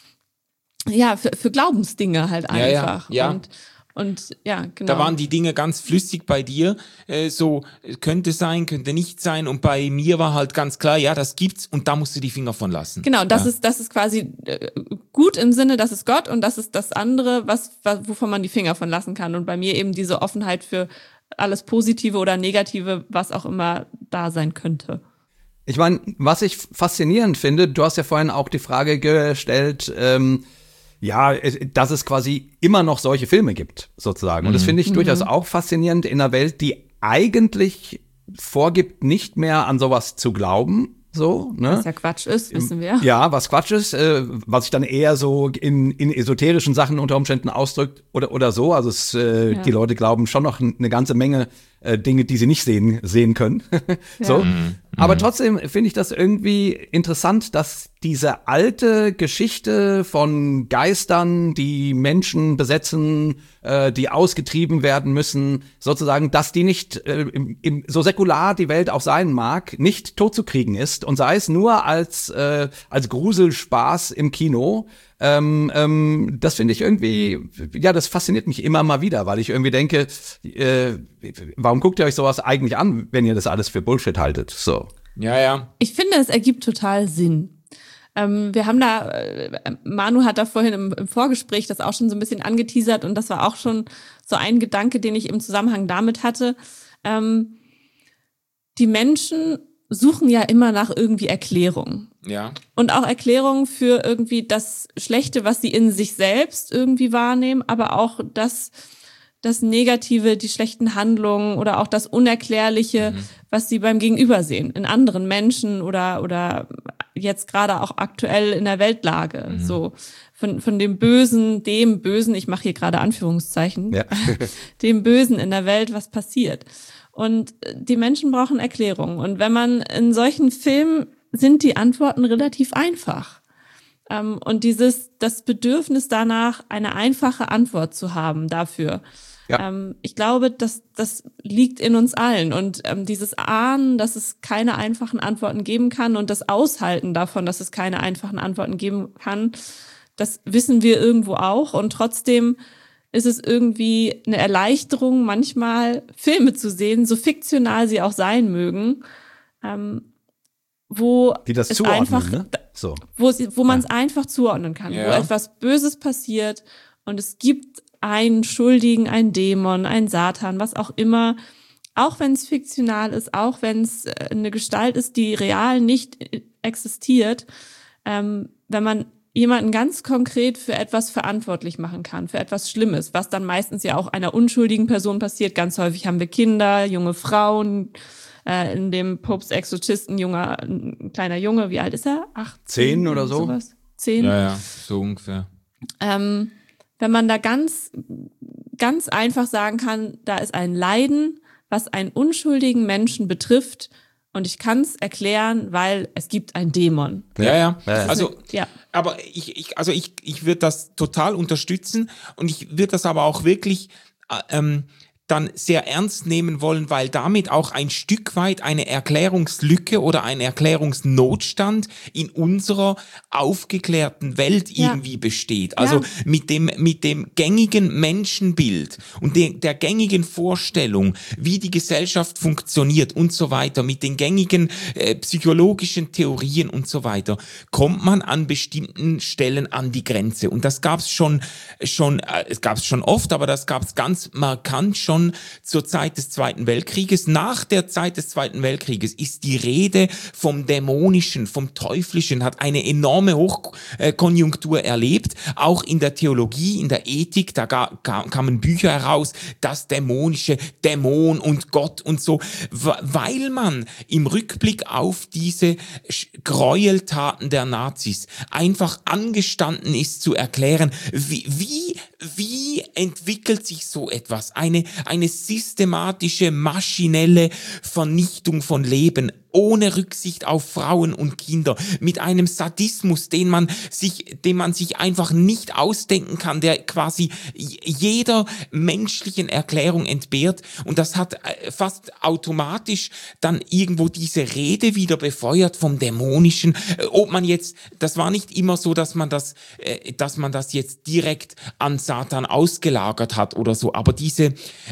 ja für, für Glaubensdinge halt einfach. Ja, ja. Ja. Und Und ja, genau. Da waren die Dinge ganz flüssig bei dir, äh, so könnte sein, könnte nicht sein, und bei mir war halt ganz klar, ja, das gibt's und da musst du die Finger von lassen. Genau, das ja. ist das ist quasi äh, gut im Sinne, das ist Gott, und das ist das andere, was, was wovon man die Finger von lassen kann. Und bei mir eben diese Offenheit für alles Positive oder Negative, was auch immer da sein könnte. Ich meine, was ich faszinierend finde, du hast ja vorhin auch die Frage gestellt, ähm, ja, dass es quasi immer noch solche Filme gibt, sozusagen. Und das finde ich mhm. durchaus auch faszinierend in einer Welt, die eigentlich vorgibt, nicht mehr an sowas zu glauben. So, ne? Was ja Quatsch ist, wissen wir. Ja, was Quatsch ist, äh, was sich dann eher so in, in esoterischen Sachen unter Umständen ausdrückt oder, oder so. Also es, äh, ja. die Leute glauben schon noch eine ganze Menge äh, Dinge, die sie nicht sehen, sehen können. so. Ja. Mhm. Aber trotzdem finde ich das irgendwie interessant, dass diese alte Geschichte von Geistern, die Menschen besetzen, äh, die ausgetrieben werden müssen, sozusagen, dass die nicht, äh, im, im, so säkular die Welt auch sein mag, nicht totzukriegen ist, und sei es nur als, äh, als Gruselspaß im Kino. Ähm, ähm, das finde ich irgendwie, ja, das fasziniert mich immer mal wieder, weil ich irgendwie denke, äh, warum guckt ihr euch sowas eigentlich an, wenn ihr das alles für Bullshit haltet? So. Ja, ja. Ich finde, es ergibt total Sinn. Ähm, wir haben da, äh, Manu hat da vorhin im, im Vorgespräch das auch schon so ein bisschen angeteasert, und das war auch schon so ein Gedanke, den ich im Zusammenhang damit hatte. Ähm, die Menschen suchen ja immer nach irgendwie Erklärung. Ja. Und auch Erklärungen für irgendwie das Schlechte, was sie in sich selbst irgendwie wahrnehmen, aber auch das, das Negative, die schlechten Handlungen oder auch das Unerklärliche, mhm. was sie beim Gegenüber sehen, in anderen Menschen oder, oder jetzt gerade auch aktuell in der Weltlage. Mhm. So von, von dem Bösen, dem Bösen, ich mache hier gerade Anführungszeichen, ja. dem Bösen in der Welt, was passiert. Und die Menschen brauchen Erklärungen. Und wenn man in solchen Filmen, sind die Antworten relativ einfach. Ähm, und dieses, das Bedürfnis danach, eine einfache Antwort zu haben dafür. Ja. Ähm, ich glaube, das, das liegt in uns allen. Und ähm, dieses Ahnen, dass es keine einfachen Antworten geben kann, und das Aushalten davon, dass es keine einfachen Antworten geben kann, das wissen wir irgendwo auch. Und trotzdem ist es irgendwie eine Erleichterung, manchmal Filme zu sehen, so fiktional sie auch sein mögen, ähm, wo die das es zuordnen, einfach, ne? So. wo, es, wo man es ja. einfach zuordnen kann, ja. wo etwas Böses passiert und es gibt einen Schuldigen, einen Dämon, einen Satan, was auch immer, auch wenn es fiktional ist, auch wenn es eine Gestalt ist, die real nicht existiert, ähm, wenn man jemanden ganz konkret für etwas verantwortlich machen kann, für etwas Schlimmes, was dann meistens ja auch einer unschuldigen Person passiert. Ganz häufig haben wir Kinder, junge Frauen, äh, in dem Popes Exorcist ein junger, ein kleiner Junge, wie alt ist er? Acht, zehn oder so? Sowas? Zehn? Ja, ja, so ungefähr. Ähm, wenn man da ganz, ganz einfach sagen kann, da ist ein Leiden, was einen unschuldigen Menschen betrifft, und ich kann es erklären, weil es gibt einen Dämon. Ja, ja. ja. Also, ja. aber ich, ich, also ich, ich würde das total unterstützen, und ich würde das aber auch wirklich ähm, dann sehr ernst nehmen wollen, weil damit auch ein Stück weit eine Erklärungslücke oder ein Erklärungsnotstand in unserer aufgeklärten Welt ja. irgendwie besteht. Also ja. mit dem mit dem gängigen Menschenbild und de, der gängigen Vorstellung, wie die Gesellschaft funktioniert und so weiter, mit den gängigen äh, psychologischen Theorien und so weiter, kommt man an bestimmten Stellen an die Grenze. Und das gab's schon schon, äh, es gab's schon oft, aber das gab's ganz markant schon schon zur Zeit des Zweiten Weltkrieges. Nach der Zeit des Zweiten Weltkrieges ist die Rede vom Dämonischen, vom Teuflischen, hat eine enorme Hochkonjunktur erlebt, auch in der Theologie, in der Ethik, da kamen Bücher heraus, das Dämonische, Dämon und Gott und so, weil man im Rückblick auf diese Gräueltaten der Nazis einfach angestanden ist zu erklären, wie, wie, wie entwickelt sich so etwas? Eine, eine systematische, maschinelle Vernichtung von Leben, ohne Rücksicht auf Frauen und Kinder, mit einem Sadismus, den man sich, den man sich einfach nicht ausdenken kann, der quasi jeder menschlichen Erklärung entbehrt. Und das hat fast automatisch dann irgendwo diese Rede wieder befeuert vom Dämonischen. Ob man jetzt, das war nicht immer so, dass man das, dass man das jetzt direkt an Satan ausgelagert hat oder so, aber diese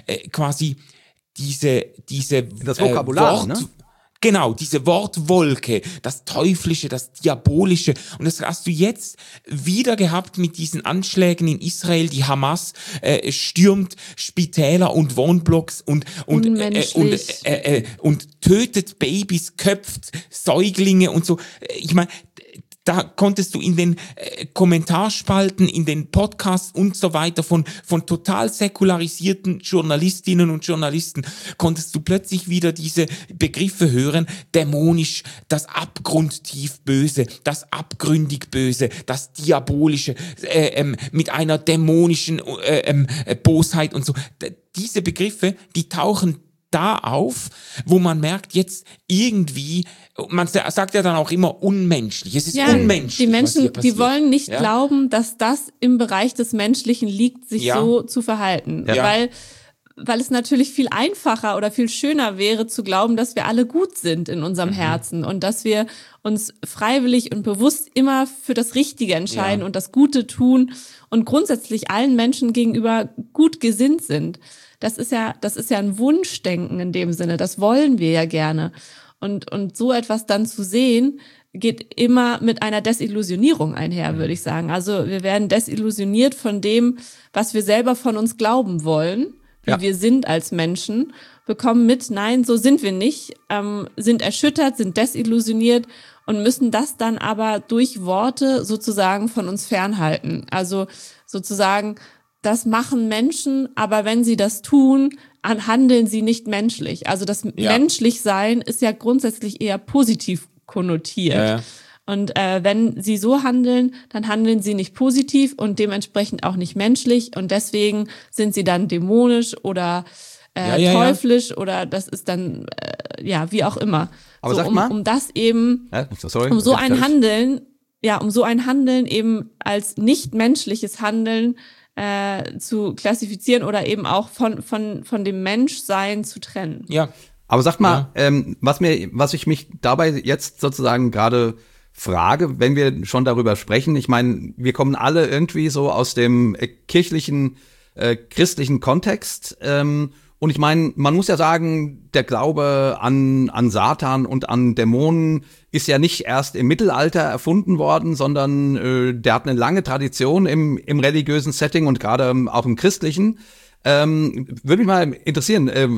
quasi diese diese das Vokabular, äh, Wort, ne? Genau, diese Wortwolke, das Teuflische, das Diabolische. Und das hast du jetzt wieder gehabt mit diesen Anschlägen in Israel. Die Hamas äh, stürmt Spitäler und Wohnblocks und und äh, und, äh, äh, und tötet Babys, köpft Säuglinge und so. Ich meine, da konntest du in den äh, Kommentarspalten, in den Podcasts und so weiter von von total säkularisierten Journalistinnen und Journalisten konntest du plötzlich wieder diese Begriffe hören: dämonisch, das abgrundtief Böse, das abgründig Böse, das Diabolische, äh, ähm, mit einer dämonischen äh, äh, Bosheit und so. D- diese Begriffe, die tauchen da auf, wo man merkt, jetzt irgendwie, man sagt ja dann auch immer unmenschlich, es ist ja, unmenschlich. Die Menschen, die wollen nicht ja? glauben, dass das im Bereich des Menschlichen liegt, sich ja. so zu verhalten. Ja. Weil, weil es natürlich viel einfacher oder viel schöner wäre zu glauben, dass wir alle gut sind in unserem mhm. Herzen und dass wir uns freiwillig und bewusst immer für das Richtige entscheiden ja. und das Gute tun und grundsätzlich allen Menschen gegenüber gut gesinnt sind. Das ist ja, das ist ja ein Wunschdenken in dem Sinne. Das wollen wir ja gerne. Und, und so etwas dann zu sehen, geht immer mit einer Desillusionierung einher, würde ich sagen. Also wir werden desillusioniert von dem, was wir selber von uns glauben wollen, wie ja. wir sind als Menschen, bekommen mit, nein, so sind wir nicht, ähm, sind erschüttert, sind desillusioniert und müssen das dann aber durch Worte sozusagen von uns fernhalten. Also sozusagen, das machen Menschen, aber wenn sie das tun, handeln sie nicht menschlich. Also das ja. Menschlichsein ist ja grundsätzlich eher positiv konnotiert. Ja, ja. Und äh, wenn sie so handeln, dann handeln sie nicht positiv und dementsprechend auch nicht menschlich. Und deswegen sind sie dann dämonisch oder äh, ja, ja, teuflisch ja. oder das ist dann, äh, ja, wie auch immer. Aber so, sag um, mal. um das eben, ja, sorry, um so ein Handeln, ja, um so ein Handeln eben als nicht menschliches Handeln Äh, zu klassifizieren oder eben auch von von von dem Menschsein zu trennen. Ja. Aber sag mal, ja. ähm, was mir, was ich mich dabei jetzt sozusagen gerade frage, wenn wir schon darüber sprechen, ich meine, wir kommen alle irgendwie so aus dem äh, kirchlichen, äh, christlichen Kontext. Ähm, und ich meine, man muss ja sagen, der Glaube an an Satan und an Dämonen ist ja nicht erst im Mittelalter erfunden worden, sondern äh, der hat eine lange Tradition im im religiösen Setting und gerade ähm, auch im christlichen. Ähm, würde mich mal interessieren, äh,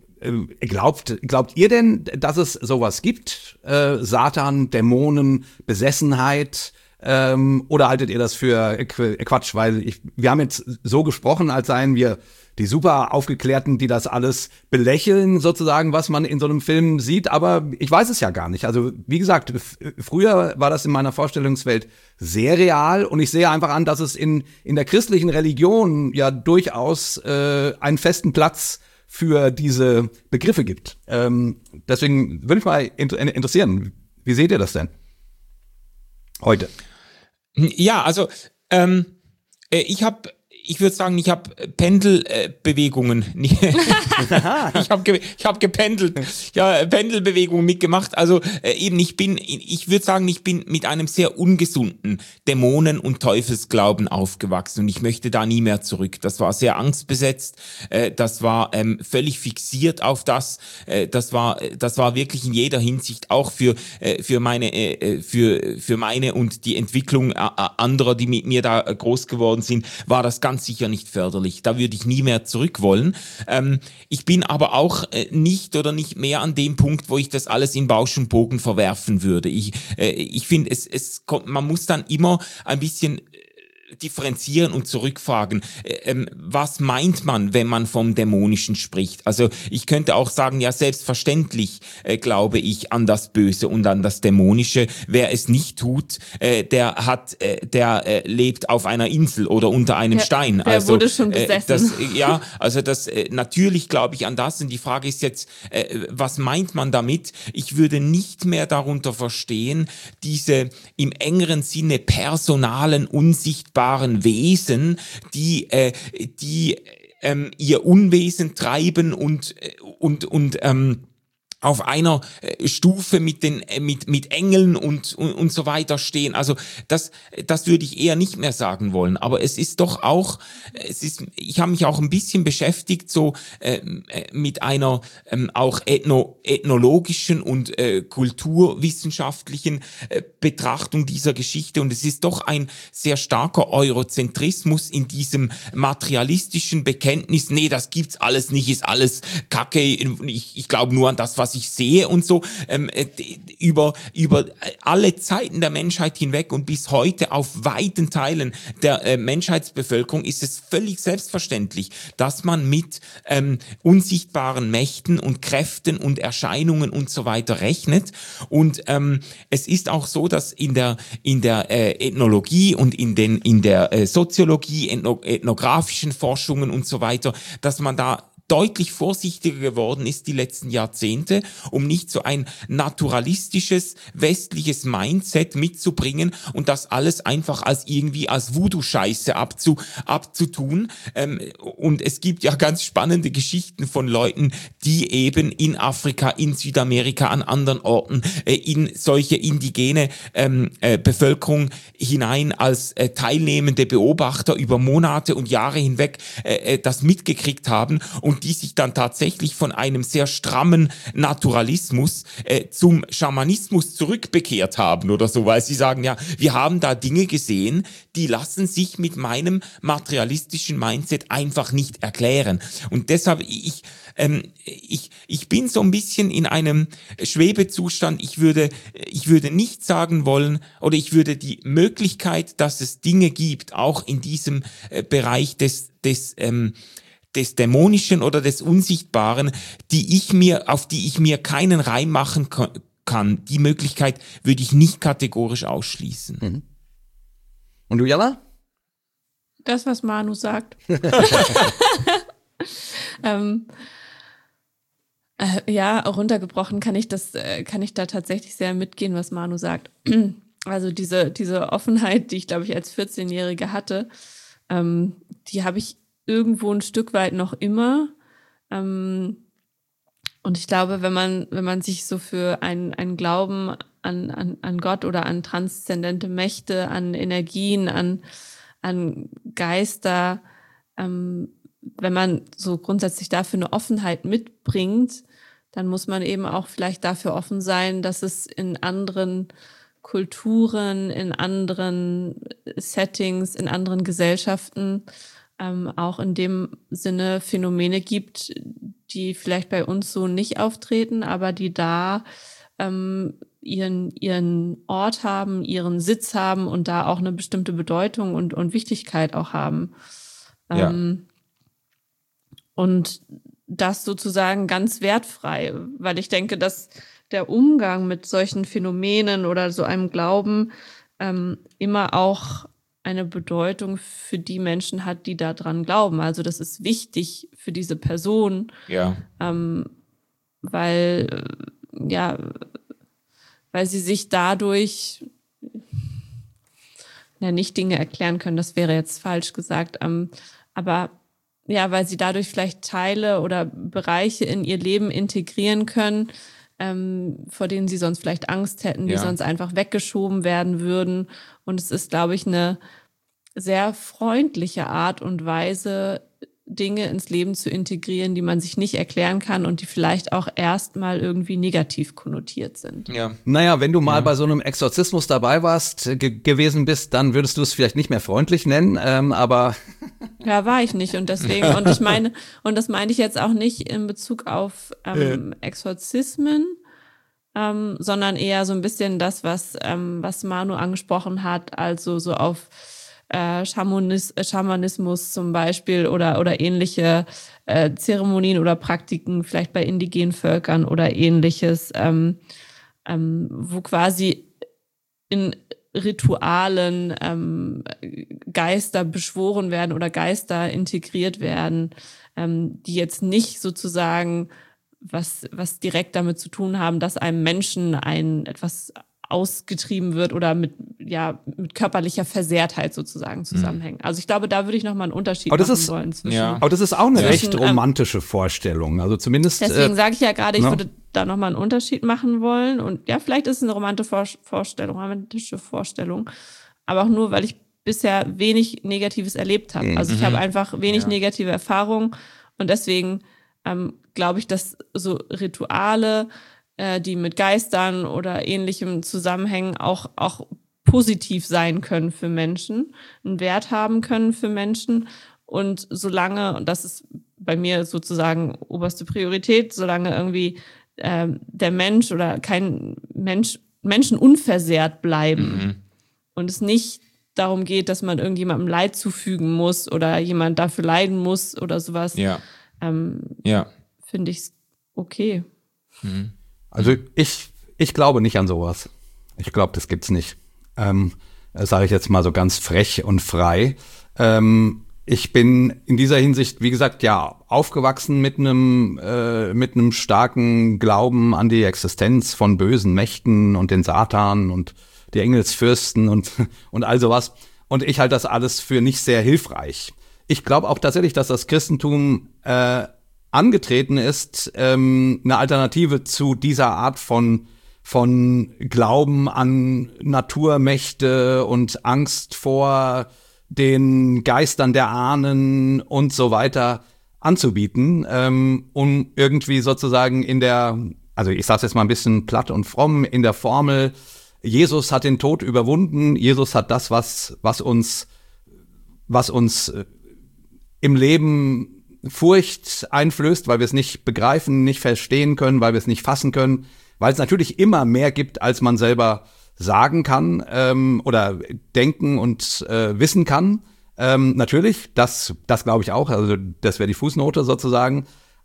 äh, glaubt glaubt ihr denn, dass es sowas gibt? Äh, Satan, Dämonen, Besessenheit? Ähm, oder haltet ihr das für Quatsch? Weil ich, wir haben jetzt so gesprochen, als seien wir die super Aufgeklärten, die das alles belächeln, sozusagen, was man in so einem Film sieht. Aber ich weiß es ja gar nicht. Also wie gesagt, f- früher war das in meiner Vorstellungswelt sehr real. Und ich sehe einfach an, dass es in in der christlichen Religion ja durchaus äh, einen festen Platz für diese Begriffe gibt. Ähm, deswegen würde mich mal inter- interessieren, wie seht ihr das denn heute? Ja, also ähm, ich habe, ich würde sagen, ich habe Pendelbewegungen. ich habe ge- ich habe gependelt, ja, Pendelbewegungen mitgemacht. Also äh, eben, ich bin, ich würde sagen, ich bin mit einem sehr ungesunden Dämonen- und Teufelsglauben aufgewachsen und ich möchte da nie mehr zurück. Das war sehr angstbesetzt, äh, das war ähm, völlig fixiert auf das. Äh, das war, das war wirklich in jeder Hinsicht auch für äh, für meine äh, für für meine und die Entwicklung äh, anderer, die mit mir da groß geworden sind, war das ganz ganz sicher nicht förderlich. Da würde ich nie mehr zurück wollen. Ähm, ich bin aber auch äh, nicht oder nicht mehr an dem Punkt, wo ich das alles in Bausch und Bogen verwerfen würde. Ich, äh, ich finde, es, es kommt, man muss dann immer ein bisschen differenzieren und zurückfragen, ähm, was meint man, wenn man vom Dämonischen spricht? Also ich könnte auch sagen, ja, selbstverständlich äh, glaube ich an das Böse und an das Dämonische. Wer es nicht tut, äh, der hat, äh, der äh, lebt auf einer Insel oder unter einem der, Stein. Der also wurde schon besessen. Äh, das, äh, ja, also das äh, natürlich glaube ich an das. Und die Frage ist jetzt, äh, was meint man damit? Ich würde nicht mehr darunter verstehen, diese im engeren Sinne personalen, unsichtbaren Wesen, die, äh, die ähm, ihr Unwesen treiben und, und, und ähm, auf einer äh, Stufe mit den äh, mit mit Engeln und, und und so weiter stehen. Also das das würde ich eher nicht mehr sagen wollen, aber es ist doch auch es ist ich habe mich auch ein bisschen beschäftigt so äh, mit einer ähm, auch ethno ethnologischen und äh, kulturwissenschaftlichen äh, Betrachtung dieser Geschichte, und es ist doch ein sehr starker Eurozentrismus in diesem materialistischen Bekenntnis, nee, das gibt's alles nicht, ist alles Kacke, ich ich glaube nur an das, was ich sehe und so, ähm, über, über alle Zeiten der Menschheit hinweg und bis heute auf weiten Teilen der äh, Menschheitsbevölkerung ist es völlig selbstverständlich, dass man mit ähm, unsichtbaren Mächten und Kräften und Erscheinungen und so weiter rechnet. Und ähm, es ist auch so, dass in der in der äh, Ethnologie und in den in der äh, Soziologie, ethno ethnografischen Forschungen und so weiter, dass man da deutlich vorsichtiger geworden ist die letzten Jahrzehnte, um nicht so ein naturalistisches westliches Mindset mitzubringen und das alles einfach als irgendwie als Voodoo-Scheiße abzu, abzutun. Ähm, und es gibt ja ganz spannende Geschichten von Leuten, die eben in Afrika, in Südamerika, an anderen Orten äh, in solche indigene ähm, äh, Bevölkerung hinein als äh, teilnehmende Beobachter über Monate und Jahre hinweg äh, das mitgekriegt haben und die sich dann tatsächlich von einem sehr strammen Naturalismus äh, zum Schamanismus zurückbekehrt haben oder so, weil sie sagen, ja, wir haben da Dinge gesehen, die lassen sich mit meinem materialistischen Mindset einfach nicht erklären. Und deshalb, ich, ähm, ich, ich bin so ein bisschen in einem Schwebezustand. Ich würde, ich würde nicht sagen wollen, oder ich würde die Möglichkeit, dass es Dinge gibt, auch in diesem äh, Bereich des, des, ähm, des Dämonischen oder des Unsichtbaren, die ich mir, auf die ich mir keinen Reim machen kann. Die Möglichkeit würde ich nicht kategorisch ausschließen. Mhm. Und du, Jalla? Das, was Manu sagt. ähm, äh, ja, runtergebrochen kann ich das, äh, kann ich da tatsächlich sehr mitgehen, was Manu sagt. Also diese, diese Offenheit, die ich, glaube ich, als vierzehnjährige hatte, ähm, die habe ich irgendwo ein Stück weit noch immer. Ähm, und ich glaube, wenn man, wenn man sich so für einen, einen Glauben an, an, an Gott oder an transzendente Mächte, an Energien, an, an Geister, ähm, wenn man so grundsätzlich dafür eine Offenheit mitbringt, dann muss man eben auch vielleicht dafür offen sein, dass es in anderen Kulturen, in anderen Settings, in anderen Gesellschaften ähm, auch in dem Sinne Phänomene gibt, die vielleicht bei uns so nicht auftreten, aber die da ähm, ihren ihren Ort haben, ihren Sitz haben und da auch eine bestimmte Bedeutung und und Wichtigkeit auch haben. Ähm, ja. Und das sozusagen ganz wertfrei, weil ich denke, dass der Umgang mit solchen Phänomenen oder so einem Glauben ähm, immer auch eine Bedeutung für die Menschen hat, die da dran glauben. Also das ist wichtig für diese Person, ja. ähm, weil äh, ja, weil sie sich dadurch ja nicht Dinge erklären können. Das wäre jetzt falsch gesagt, ähm, aber ja, weil sie dadurch vielleicht Teile oder Bereiche in ihr Leben integrieren können, ähm, vor denen sie sonst vielleicht Angst hätten, die ja. sonst einfach weggeschoben werden würden. Und es ist, glaube ich, eine sehr freundliche Art und Weise, Dinge ins Leben zu integrieren, die man sich nicht erklären kann und die vielleicht auch erstmal irgendwie negativ konnotiert sind. Ja. Naja, wenn du mal Ja. bei so einem Exorzismus dabei warst, ge- gewesen bist, dann würdest du es vielleicht nicht mehr freundlich nennen, ähm, aber Ja, war ich nicht und deswegen, und ich meine, und das meine ich jetzt auch nicht in Bezug auf ähm, Exorzismen, ähm, sondern eher so ein bisschen das, was, ähm, was Manu angesprochen hat, also so auf äh, Schamanis, äh, Schamanismus zum Beispiel oder, oder ähnliche äh, Zeremonien oder Praktiken, vielleicht bei indigenen Völkern oder ähnliches, ähm, ähm, wo quasi in Ritualen ähm, Geister beschworen werden oder Geister integriert werden, ähm, die jetzt nicht sozusagen was, was direkt damit zu tun haben, dass einem Menschen ein etwas ausgetrieben wird oder mit, ja, mit körperlicher Versehrtheit sozusagen zusammenhängen. Also ich glaube, da würde ich nochmal einen Unterschied Aber das machen ist- wollen zwischen. Ja. aber das ist auch eine Zwischen, recht ähm, romantische Vorstellung. Also zumindest Deswegen äh, sage ich ja gerade, ich ja. würde da nochmal einen Unterschied machen wollen. Und ja, vielleicht ist es eine romantische Vor- Vorstellung, romantische Vorstellung. Aber auch nur, weil ich bisher wenig Negatives erlebt habe. Also ich habe einfach wenig Ja. negative Erfahrungen. Und deswegen ähm, glaube ich, dass so Rituale, äh, die mit Geistern oder Ähnlichem zusammenhängen, auch, auch positiv sein können für Menschen, einen Wert haben können für Menschen. Und solange, und das ist bei mir sozusagen oberste Priorität, solange irgendwie ähm, der Mensch oder kein Mensch, Menschen unversehrt bleiben Mhm. und es nicht darum geht, dass man irgendjemandem Leid zufügen muss oder jemand dafür leiden muss oder sowas, Ja. ähm, Ja. finde ich es okay. Also ich, ich glaube nicht an sowas. Ich glaube, das gibt's nicht. Ähm, das sage ich jetzt mal so ganz frech und frei. Ähm, ich bin in dieser Hinsicht, wie gesagt, ja, aufgewachsen mit einem äh, mit einem starken Glauben an die Existenz von bösen Mächten und den Satan und die Engelsfürsten und und all sowas. Und ich halte das alles für nicht sehr hilfreich. Ich glaube auch tatsächlich, dass das Christentum äh, angetreten ist, ähm, eine Alternative zu dieser Art von von Glauben an Naturmächte und Angst vor den Geistern der Ahnen und so weiter anzubieten, ähm, um irgendwie sozusagen in der, also ich sage jetzt mal ein bisschen platt und fromm, in der Formel, Jesus hat den Tod überwunden, Jesus hat das, was was uns was uns äh, im Leben Furcht einflößt, weil wir es nicht begreifen, nicht verstehen können, weil wir es nicht fassen können, weil es natürlich immer mehr gibt, als man selber sagen kann ähm, oder denken und äh, wissen kann. Ähm, natürlich, das, das glaube ich auch, also das wäre die Fußnote sozusagen.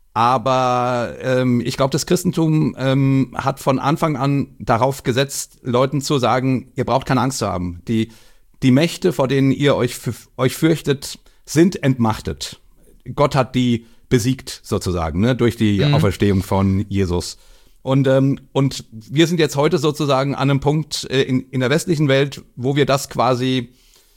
Aber ähm, ich glaube, das Christentum ähm, hat von Anfang an darauf gesetzt, Leuten zu sagen, ihr braucht keine Angst zu haben. Die, die Mächte, vor denen ihr euch, euch fürchtet, sind entmachtet. Gott hat die besiegt sozusagen, ne, durch die mhm. Auferstehung von Jesus. Und ähm, und wir sind jetzt heute sozusagen an einem Punkt äh, in, in der westlichen Welt, wo wir das quasi,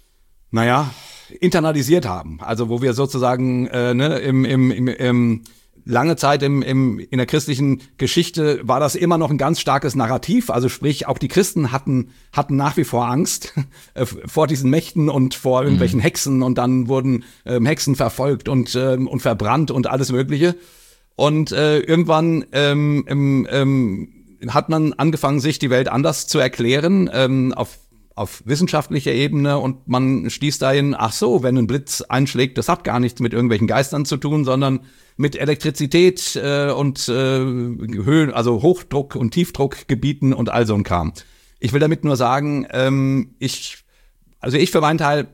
naja, internalisiert haben. Also wo wir sozusagen äh, ne, im, im, im, im lange Zeit im, im, in der christlichen Geschichte war das immer noch ein ganz starkes Narrativ. Also sprich, auch die Christen hatten, hatten nach wie vor Angst äh, vor diesen Mächten und vor irgendwelchen Hexen. Und dann wurden ähm, Hexen verfolgt und, ähm, und verbrannt und alles Mögliche. Und äh, irgendwann ähm, ähm, ähm, hat man angefangen, sich die Welt anders zu erklären, ähm, auf auf wissenschaftlicher Ebene, und man stieß dahin, ach so, wenn ein Blitz einschlägt, das hat gar nichts mit irgendwelchen Geistern zu tun, sondern mit Elektrizität äh, und äh, Höhen, also Hochdruck- und Tiefdruckgebieten und all so ein Kram. Ich will damit nur sagen, ähm, ich, also ich für meinen Teil,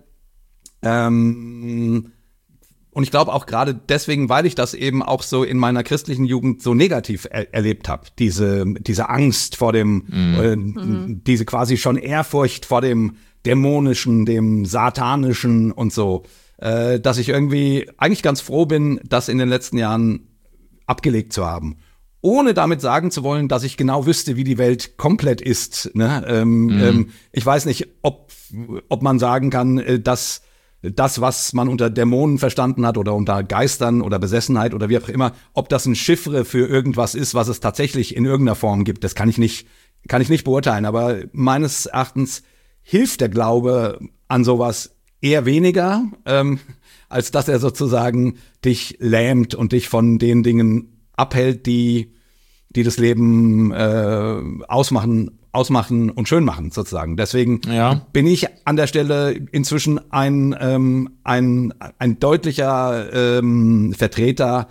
ähm, und ich glaube auch gerade deswegen, weil ich das eben auch so in meiner christlichen Jugend so negativ er- erlebt habe, diese diese Angst vor dem, mhm. äh, mhm. diese quasi schon Ehrfurcht vor dem Dämonischen, dem Satanischen und so, äh, dass ich irgendwie eigentlich ganz froh bin, das in den letzten Jahren abgelegt zu haben. Ohne damit sagen zu wollen, dass ich genau wüsste, wie die Welt komplett ist. Ne? Ähm, mhm. ähm, ich weiß nicht, ob ob man sagen kann, äh, dass das, was man unter Dämonen verstanden hat oder unter Geistern oder Besessenheit oder wie auch immer, ob das ein Chiffre für irgendwas ist, was es tatsächlich in irgendeiner Form gibt, das kann ich nicht, kann ich nicht beurteilen. Aber meines Erachtens hilft der Glaube an sowas eher weniger, ähm, als dass er sozusagen dich lähmt und dich von den Dingen abhält, die, die das Leben äh, ausmachen, ausmachen und schön machen, sozusagen. Deswegen ja. bin ich an der Stelle inzwischen ein, ähm, ein, ein deutlicher ähm, Vertreter,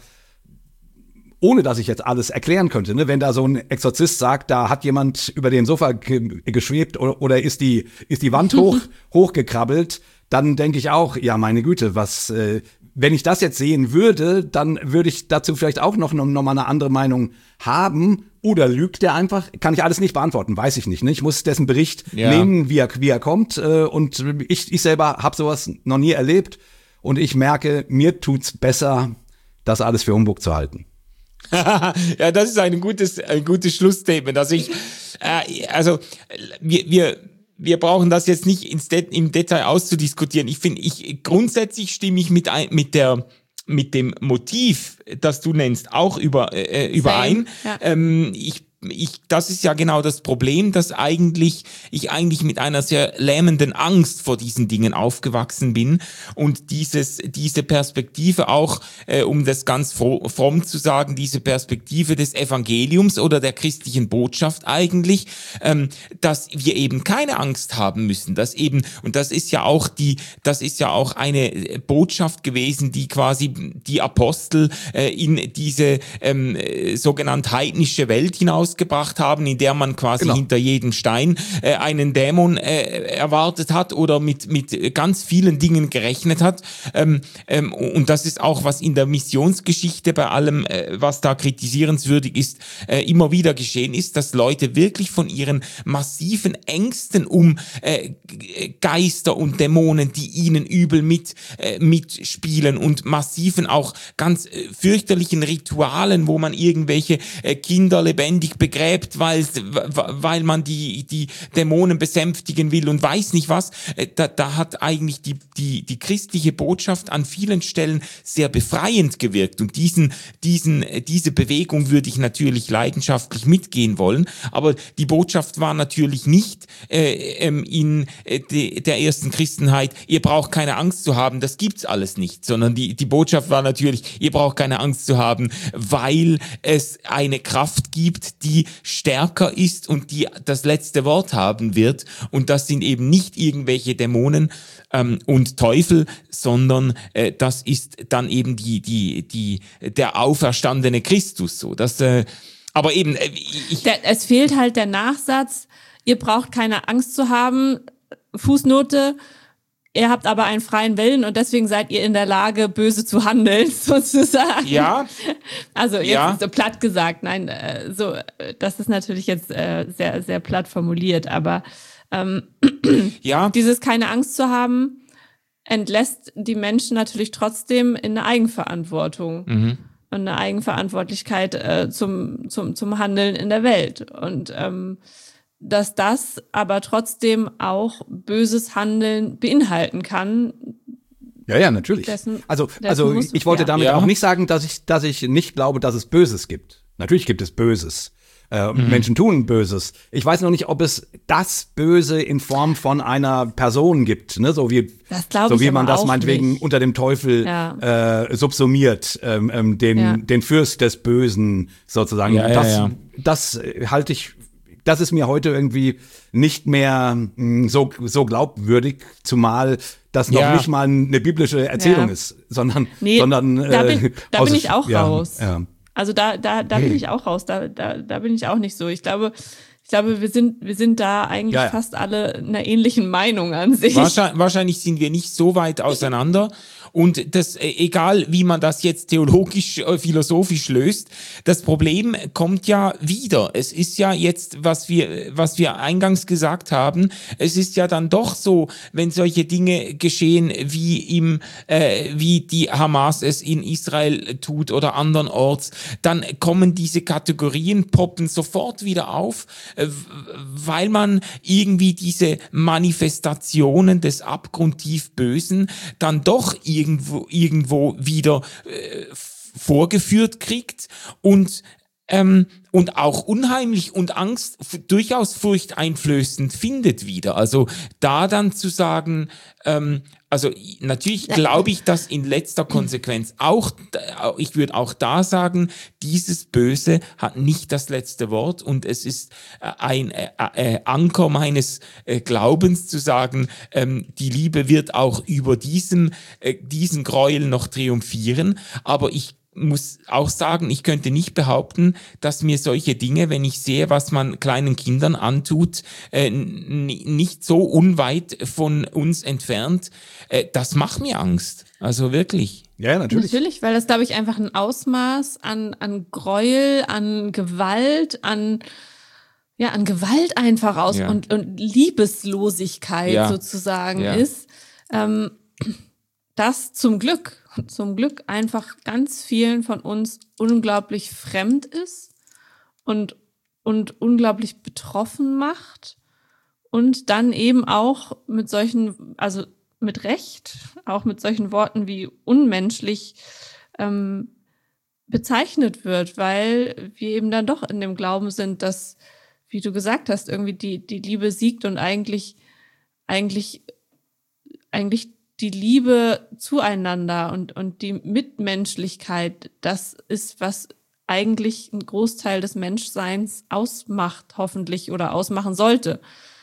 ohne dass ich jetzt alles erklären könnte, ne? Wenn da so ein Exorzist sagt, da hat jemand über dem Sofa ge- geschwebt oder, oder ist die ist die Wand hoch hochgekrabbelt, dann denke ich auch, ja meine Güte, was äh, wenn ich das jetzt sehen würde, dann würde ich dazu vielleicht auch noch, noch mal eine andere Meinung haben. Oder lügt der einfach? Kann ich alles nicht beantworten, weiß ich nicht. Ne? Ich muss dessen Bericht ja. nehmen, wie er, wie er kommt. Äh, und ich, ich selber habe sowas noch nie erlebt. Und ich merke, mir tut's besser, das alles für Humbug zu halten. Ja, das ist ein gutes, ein gutes Schlussstatement. Also ich, äh, also wir, wir, wir brauchen das jetzt nicht ins De- im Detail auszudiskutieren. Ich finde, ich grundsätzlich stimme ich mit ein, mit der mit dem Motiv, das du nennst, auch über, äh, überein. Ja. Ähm, ich Ich, das ist ja genau das Problem, dass eigentlich ich eigentlich mit einer sehr lähmenden Angst vor diesen Dingen aufgewachsen bin und dieses diese Perspektive auch, äh, um das ganz fro- fromm zu sagen, diese Perspektive des Evangeliums oder der christlichen Botschaft eigentlich, ähm, dass wir eben keine Angst haben müssen, dass eben und das ist ja auch die, das ist ja auch eine Botschaft gewesen, die quasi die Apostel äh, in diese ähm, sogenannte heidnische Welt hinaus gebracht haben, in der man quasi genau. hinter jedem Stein äh, einen Dämon äh, erwartet hat oder mit mit ganz vielen Dingen gerechnet hat. Ähm, ähm, und das ist auch, was in der Missionsgeschichte bei allem, äh, was da kritisierenswürdig ist, äh, immer wieder geschehen ist, dass Leute wirklich von ihren massiven Ängsten um äh, Geister und Dämonen, die ihnen übel mit äh, mitspielen und massiven auch ganz äh, fürchterlichen Ritualen, wo man irgendwelche äh, Kinder lebendig begräbt, weil, weil man die, die Dämonen besänftigen will und weiß nicht was. Da, da hat eigentlich die, die, die christliche Botschaft an vielen Stellen sehr befreiend gewirkt. Und diesen, diesen, diese Bewegung würde ich natürlich leidenschaftlich mitgehen wollen. Aber die Botschaft war natürlich nicht äh, in äh, de, der ersten Christenheit, ihr braucht keine Angst zu haben, das gibt's alles nicht. Sondern die, die Botschaft war natürlich, ihr braucht keine Angst zu haben, weil es eine Kraft gibt, die stärker ist und die das letzte Wort haben wird. Und das sind eben nicht irgendwelche Dämonen ähm, und Teufel, sondern äh, das ist dann eben die, die, die, der auferstandene Christus. So, das, äh, aber eben, äh, ich, der, es fehlt halt der Nachsatz, ihr braucht keine Angst zu haben, Fußnote, ihr habt aber einen freien Willen und deswegen seid ihr in der Lage, böse zu handeln, sozusagen. Ja. Also jetzt ja. so platt gesagt, nein, äh, so, das ist natürlich jetzt äh, sehr, sehr platt formuliert, aber ähm, ja. dieses keine Angst zu haben, entlässt die Menschen natürlich trotzdem in eine Eigenverantwortung. Mhm. Und eine Eigenverantwortlichkeit äh, zum, zum, zum Handeln in der Welt. Und ähm, dass das aber trotzdem auch böses Handeln beinhalten kann. Ja, ja, natürlich. Dessen, also, dessen also muss, ich wollte ja. damit ja. auch nicht sagen, dass ich, dass ich nicht glaube, dass es Böses gibt. Natürlich gibt es Böses. Äh, mhm. Menschen tun Böses. Ich weiß noch nicht, ob es das Böse in Form von einer Person gibt, ne? So wie, so wie man das meinetwegen nicht. unter dem Teufel ja. äh, subsumiert, ähm, ähm, den, ja. den Fürst des Bösen sozusagen. Ja, das, ja, ja. das halte ich. Das ist mir heute irgendwie nicht mehr mh, so, so glaubwürdig, zumal das noch ja. nicht mal eine biblische Erzählung ja. ist, sondern, nee, sondern da bin, äh, da aus, bin ich auch ja, raus. Ja. Also da, da, da bin ich auch raus. Da, da, da bin ich auch nicht so. Ich glaube, ich glaube, wir sind, wir sind da eigentlich ja, ja. fast alle einer ähnlichen Meinung an sich. Wahrscheinlich, wahrscheinlich sind wir nicht so weit auseinander. Und das, egal wie man das jetzt theologisch, äh, philosophisch löst, das Problem kommt ja wieder. Es ist ja jetzt, was wir, was wir eingangs gesagt haben, es ist ja dann doch so, wenn solche Dinge geschehen, wie im, äh, wie die Hamas es in Israel tut oder andernorts, dann kommen diese Kategorien, poppen sofort wieder auf, äh, weil man irgendwie diese Manifestationen des abgrundtief Bösen dann doch irgendwo, irgendwo wieder äh, vorgeführt kriegt und ähm, und auch unheimlich und Angst f- durchaus furchteinflößend findet wieder. Also da dann zu sagen, ähm, also i- natürlich glaube ich, dass in letzter Konsequenz auch, d- ich würde auch da sagen, dieses Böse hat nicht das letzte Wort und es ist äh, ein äh, äh, Anker meines äh, Glaubens zu sagen, ähm, die Liebe wird auch über diesem, äh, diesen Gräuel noch triumphieren, aber ich muss auch sagen, ich könnte nicht behaupten, dass mir solche Dinge, wenn ich sehe, was man kleinen Kindern antut, äh, n- nicht so unweit von uns entfernt, äh, das macht mir Angst. Also wirklich. Ja, natürlich. Natürlich, weil das, glaube ich, einfach ein Ausmaß an, an Gräuel, an Gewalt, an, ja, an Gewalt einfach aus Ja. und, und Liebeslosigkeit Ja. sozusagen Ja. ist, ähm, das zum Glück, zum Glück einfach ganz vielen von uns unglaublich fremd ist und, und unglaublich betroffen macht und dann eben auch mit solchen, also mit Recht, auch mit solchen Worten wie unmenschlich ähm, bezeichnet wird, weil wir eben dann doch in dem Glauben sind, dass, wie du gesagt hast, irgendwie die, die Liebe siegt und eigentlich, eigentlich, eigentlich die Liebe zueinander und, und die Mitmenschlichkeit, das ist, was eigentlich einen Großteil des Menschseins ausmacht, hoffentlich, oder ausmachen sollte.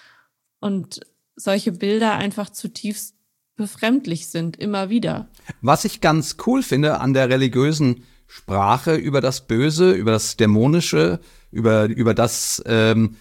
Und solche Bilder einfach zutiefst befremdlich sind, immer wieder. Was ich ganz cool finde an der religiösen Sprache über das Böse, über das Dämonische, über, über das, ähm,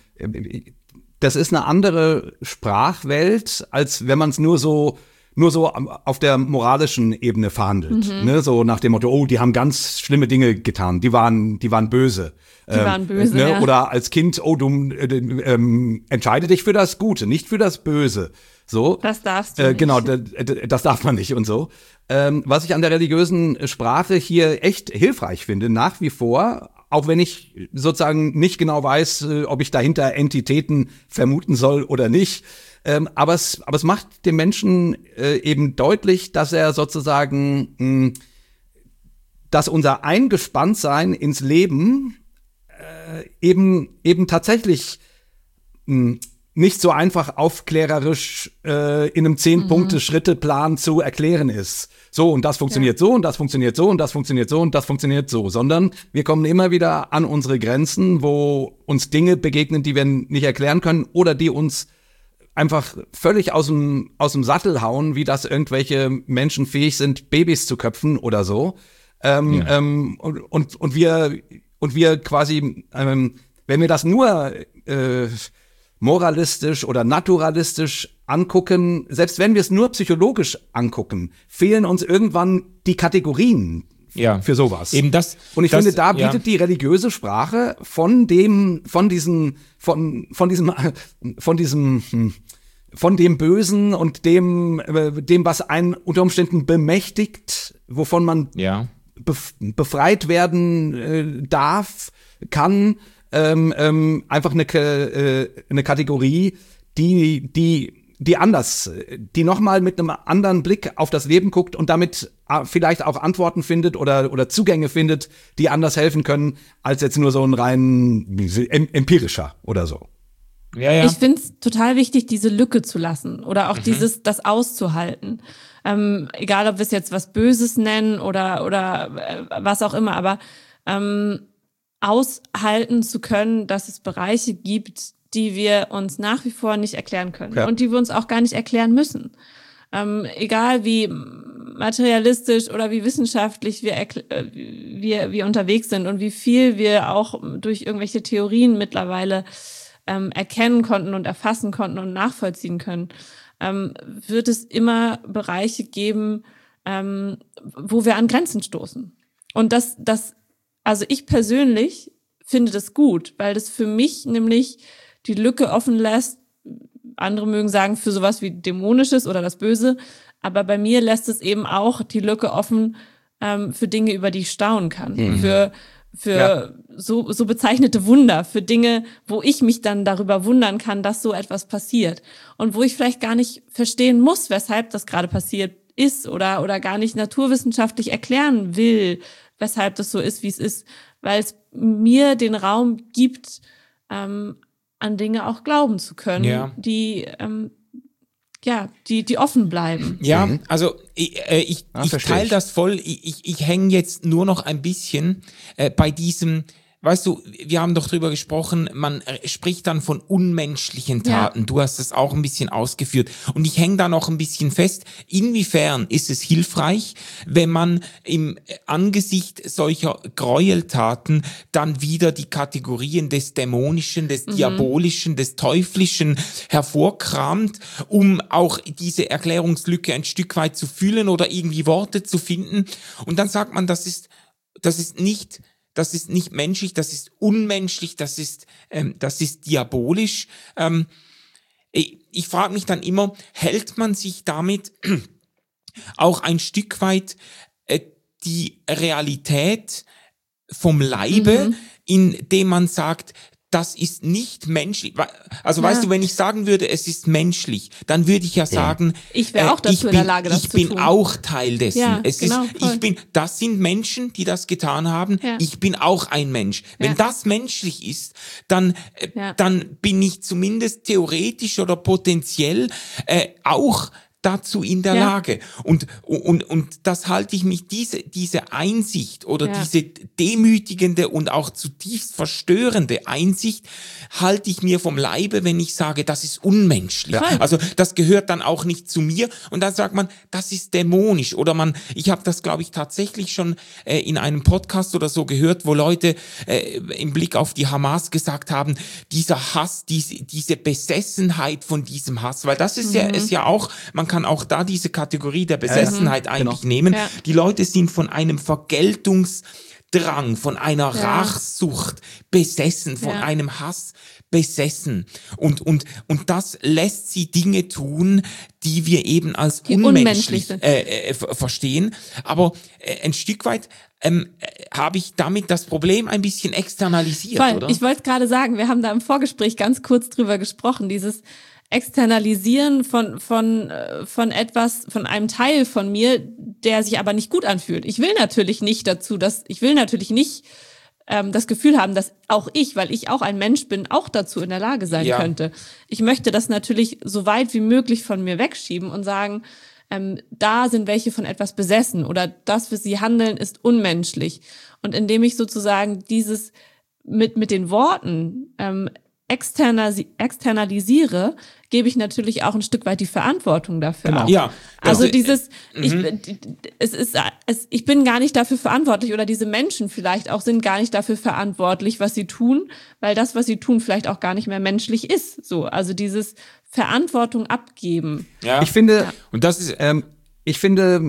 das ist eine andere Sprachwelt, als wenn man es nur so nur so auf der moralischen Ebene verhandelt, mhm. ne, so nach dem Motto, oh, die haben ganz schlimme Dinge getan, die waren, die waren böse. Die ähm, waren böse, ne? ja. Oder als Kind, oh, du äh, ähm, entscheide dich für das Gute, nicht für das Böse. So. Das darfst du äh, nicht. Genau, das, das darf man nicht und so. Ähm, was ich an der religiösen Sprache hier echt hilfreich finde, nach wie vor, auch wenn ich sozusagen nicht genau weiß, äh, ob ich dahinter Entitäten vermuten soll oder nicht. Ähm, aber es, aber es macht dem Menschen äh, eben deutlich, dass er sozusagen, mh, dass unser Eingespanntsein ins Leben äh, eben eben tatsächlich mh, nicht so einfach aufklärerisch äh, in einem zehn-Punkte-Schritte-Plan zu erklären ist. So, und das funktioniert ja. so, und das funktioniert so, und das funktioniert so, und das funktioniert so. Sondern wir kommen immer wieder an unsere Grenzen, wo uns Dinge begegnen, die wir nicht erklären können oder die uns einfach völlig aus dem, aus dem Sattel hauen, wie das irgendwelche Menschen fähig sind, Babys zu köpfen oder so. Ähm, ja. ähm, und, und, und wir, und wir quasi, ähm, wenn wir das nur äh, moralistisch oder naturalistisch angucken, selbst wenn wir es nur psychologisch angucken, fehlen uns irgendwann die Kategorien ja. für sowas. Eben das. Und ich das, finde, da bietet ja. die religiöse Sprache von dem, von diesem, von, von diesem, von diesem, von dem Bösen und dem, dem, was einen unter Umständen bemächtigt, wovon man ja. befreit werden äh, darf, kann, ähm, ähm, einfach eine, äh, eine Kategorie, die, die, die anders, die nochmal mit einem anderen Blick auf das Leben guckt und damit vielleicht auch Antworten findet oder, oder Zugänge findet, die anders helfen können, als jetzt nur so ein rein empirischer oder so. Ja, ja. Ich finde es total wichtig, diese Lücke zu lassen oder auch mhm. dieses, das auszuhalten. Ähm, egal, ob wir es jetzt was Böses nennen oder, oder äh, was auch immer, aber ähm, aushalten zu können, dass es Bereiche gibt, die wir uns nach wie vor nicht erklären können ja. und die wir uns auch gar nicht erklären müssen. Ähm, egal wie materialistisch oder wie wissenschaftlich wir, erkl- wir, wir unterwegs sind und wie viel wir auch durch irgendwelche Theorien mittlerweile ähm, erkennen konnten und erfassen konnten und nachvollziehen können, ähm, wird es immer Bereiche geben, ähm, wo wir an Grenzen stoßen. Und das, das, also ich persönlich finde das gut, weil das für mich nämlich die Lücke offen lässt. Andere mögen sagen, für sowas wie Dämonisches oder das Böse. Aber bei mir lässt es eben auch die Lücke offen ähm, für Dinge, über die ich staunen kann. Mhm. Für, für ja. so, so bezeichnete Wunder, für Dinge, wo ich mich dann darüber wundern kann, dass so etwas passiert. Und wo ich vielleicht gar nicht verstehen muss, weshalb das gerade passiert ist oder, oder gar nicht naturwissenschaftlich erklären will, weshalb das so ist, wie es ist, weil es mir den Raum gibt, ähm, an Dinge auch glauben zu können, ja. die ähm, ja, die die offen bleiben. Ja, mhm. also ich, äh, ich, ah, ich teile ich. das voll. Ich, ich, ich hänge jetzt nur noch ein bisschen äh, bei diesem, weißt du, wir haben doch drüber gesprochen, man äh, spricht dann von unmenschlichen Taten. Ja. Du hast das auch ein bisschen ausgeführt. Und ich hänge da noch ein bisschen fest, inwiefern ist es hilfreich, wenn man im Angesicht solcher Gräueltaten dann wieder die Kategorien des Dämonischen, des mhm. Diabolischen, des Teuflischen hervorkramt, um auch diese Erklärungslücke ein Stück weit zu füllen oder irgendwie Worte zu finden. Und dann sagt man, das ist, das ist nicht Das ist nicht menschlich, das ist unmenschlich, das ist, ähm, das ist diabolisch. Ähm, ich ich frage mich dann immer, hält man sich damit auch ein Stück weit äh, die Realität vom Leibe, mhm. indem man sagt, das ist nicht menschlich. Also ja. weißt du, wenn ich sagen würde, es ist menschlich, dann würde ich ja sagen, ich wäre auch dazu äh, in der Lage, das ich zu bin tun. auch Teil dessen. Ja, es genau, ist, voll. ich bin, das sind Menschen, die das getan haben. Ja. Ich bin auch ein Mensch. Wenn ja. das menschlich ist, dann, äh, ja. dann bin ich zumindest theoretisch oder potenziell äh, auch dazu in der ja. Lage. Und, und, und das halte ich mich, diese, diese Einsicht oder ja. diese demütigende und auch zutiefst verstörende Einsicht halte ich mir vom Leibe, wenn ich sage, das ist unmenschlich. Ja. Also das gehört dann auch nicht zu mir. Und dann sagt man, das ist dämonisch. Oder man, ich habe das, glaube ich, tatsächlich schon äh, in einem Podcast oder so gehört, wo Leute äh, im Blick auf die Hamas gesagt haben, dieser Hass, diese, diese Besessenheit von diesem Hass, weil das ist mhm. ja, ist ja auch, man kann auch da diese Kategorie der Besessenheit mhm, eigentlich genau. nehmen. Ja. Die Leute sind von einem Vergeltungsdrang, von einer ja. Rachsucht besessen, von ja. einem Hass besessen. Und, und, und das lässt sie Dinge tun, die wir eben als die unmenschlich, unmenschlich äh, äh, verstehen. Aber äh, ein Stück weit ähm, habe ich damit das Problem ein bisschen externalisiert, Voll. oder? Ich wollte gerade sagen, wir haben da im Vorgespräch ganz kurz drüber gesprochen, dieses Externalisieren von von von etwas, von einem Teil von mir, der sich aber nicht gut anfühlt. Ich will natürlich nicht dazu, dass ich will natürlich nicht ähm, das Gefühl haben, dass auch ich, weil ich auch ein Mensch bin, auch dazu in der Lage sein ja. könnte. Ich möchte das natürlich so weit wie möglich von mir wegschieben und sagen, ähm, da sind welche von etwas besessen oder das, was sie handeln, ist unmenschlich. Und indem ich sozusagen dieses mit mit den Worten ähm, externalisiere, gebe ich natürlich auch ein Stück weit die Verantwortung dafür genau. ab. Ja, also ist, dieses, äh, ich, es ist, es, ich bin gar nicht dafür verantwortlich oder diese Menschen vielleicht auch sind gar nicht dafür verantwortlich, was sie tun, weil das, was sie tun, vielleicht auch gar nicht mehr menschlich ist. So, also dieses Verantwortung abgeben. Ja. Ich finde, ja. und das ist, ähm, ich finde,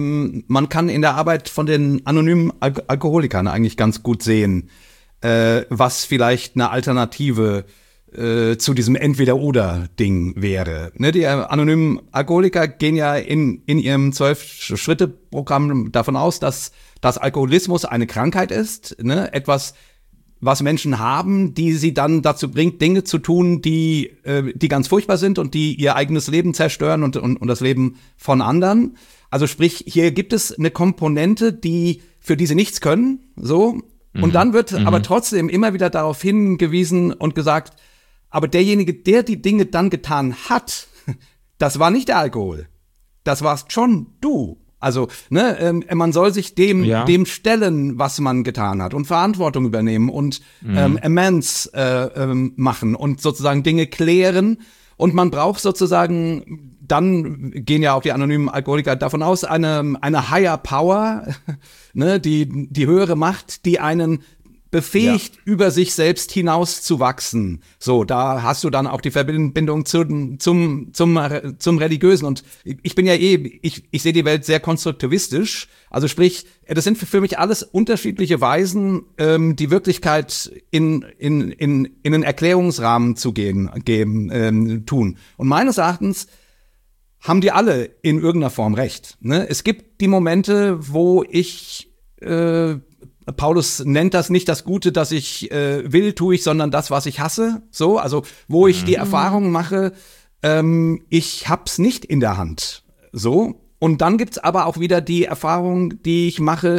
man kann in der Arbeit von den anonymen Al- Alkoholikern eigentlich ganz gut sehen, äh, was vielleicht eine Alternative äh, zu diesem Entweder-Oder-Ding wäre. Ne, die anonymen Alkoholiker gehen ja in, in ihrem zwölf-Schritte-Programm davon aus, dass, dass Alkoholismus eine Krankheit ist, ne, etwas, was Menschen haben, die sie dann dazu bringt, Dinge zu tun, die, äh, die ganz furchtbar sind und die ihr eigenes Leben zerstören und, und, und das Leben von anderen. Also sprich, hier gibt es eine Komponente, die für die sie nichts können, so. Und dann wird mhm. aber trotzdem immer wieder darauf hingewiesen und gesagt, aber derjenige, der die Dinge dann getan hat, das war nicht der Alkohol. Das warst schon du. Also, ne, ähm, man soll sich dem, ja. dem stellen, was man getan hat und Verantwortung übernehmen und mhm. ähm, Amends äh, ähm, machen und sozusagen Dinge klären. Und man braucht sozusagen, dann gehen ja auch die anonymen Alkoholiker davon aus, eine, eine Higher Power, ne, die, die höhere Macht, die einen befähigt, ja. über sich selbst hinaus zu wachsen. So, da hast du dann auch die Verbindung zu, zum, zum, zum Religiösen. Und ich bin ja eh, ich, ich sehe die Welt sehr konstruktivistisch. Also sprich, das sind für mich alles unterschiedliche Weisen, ähm, die Wirklichkeit in, in, in, in einen Erklärungsrahmen zu gehen, geben, ähm, tun. Und meines Erachtens haben die alle in irgendeiner Form recht. Ne? Es gibt die Momente, wo ich, äh, Paulus nennt das nicht das Gute, das ich äh, will, tue ich, sondern das, was ich hasse. So, also wo ich die Erfahrung mache, ähm, ich hab's nicht in der Hand. So. Und dann gibt's aber auch wieder die Erfahrung, die ich mache,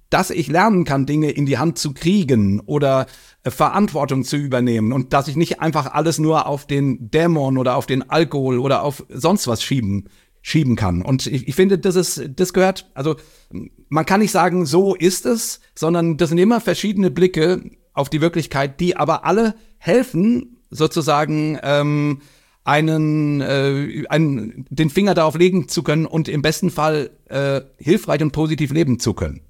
dass ich lernen kann, Dinge in die Hand zu kriegen oder äh, Verantwortung zu übernehmen und dass ich nicht einfach alles nur auf den Dämon oder auf den Alkohol oder auf sonst was schieben schieben kann. Und ich, ich finde, das ist, das gehört, also man kann nicht sagen, so ist es, sondern das sind immer verschiedene Blicke auf die Wirklichkeit, die aber alle helfen, sozusagen ähm, einen, äh, einen, den Finger darauf legen zu können und im besten Fall äh, hilfreich und positiv leben zu können.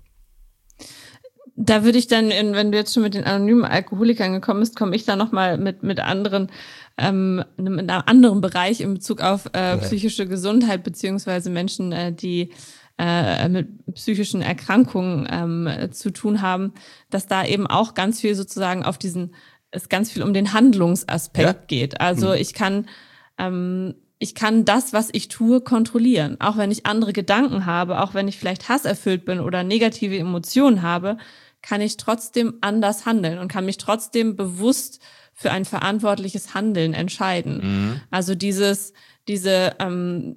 Da würde ich dann, in, wenn du jetzt schon mit den anonymen Alkoholikern gekommen bist, komme ich da nochmal mit mit anderen, ähm, in einem anderen Bereich in Bezug auf äh, psychische Gesundheit beziehungsweise Menschen, äh, die äh, mit psychischen Erkrankungen ähm, zu tun haben, dass da eben auch ganz viel sozusagen auf diesen, es ganz viel um den Handlungsaspekt ja. geht. Also mhm. ich kann ähm, ich kann das, was ich tue, kontrollieren. Auch wenn ich andere Gedanken habe, auch wenn ich vielleicht hasserfüllt bin oder negative Emotionen habe, kann ich trotzdem anders handeln und kann mich trotzdem bewusst für ein verantwortliches Handeln entscheiden. Mhm. Also dieses, diese ähm,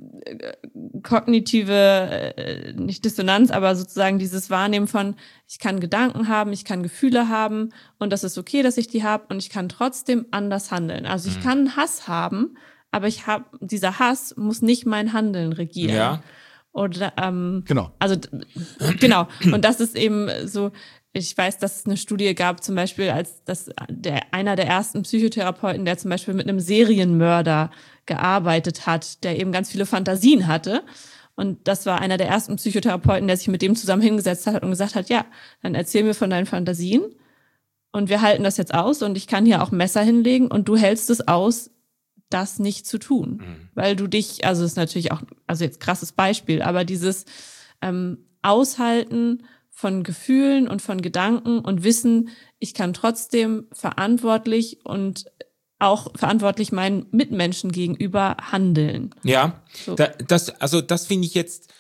kognitive, äh, nicht Dissonanz, aber sozusagen dieses Wahrnehmen von, ich kann Gedanken haben, ich kann Gefühle haben und das ist okay, dass ich die habe und ich kann trotzdem anders handeln. Also ich mhm. kann Hass haben, aber ich habe, dieser Hass muss nicht mein Handeln regieren. Ja. Oder ähm, genau. Also genau. Und das ist eben so. Ich weiß, dass es eine Studie gab, zum Beispiel, als das der einer der ersten Psychotherapeuten, der zum Beispiel mit einem Serienmörder gearbeitet hat, der eben ganz viele Fantasien hatte. Und das war einer der ersten Psychotherapeuten, der sich mit dem zusammen hingesetzt hat und gesagt hat, ja, dann erzähl mir von deinen Fantasien und wir halten das jetzt aus und ich kann hier auch Messer hinlegen und du hältst es aus, das nicht zu tun. Mhm. Weil du dich, also das ist natürlich auch, also jetzt krasses Beispiel, aber dieses ähm, Aushalten von Gefühlen und von Gedanken und wissen, ich kann trotzdem verantwortlich und auch verantwortlich meinen Mitmenschen gegenüber handeln. Ja, so. da, das, also das finde ich jetzt,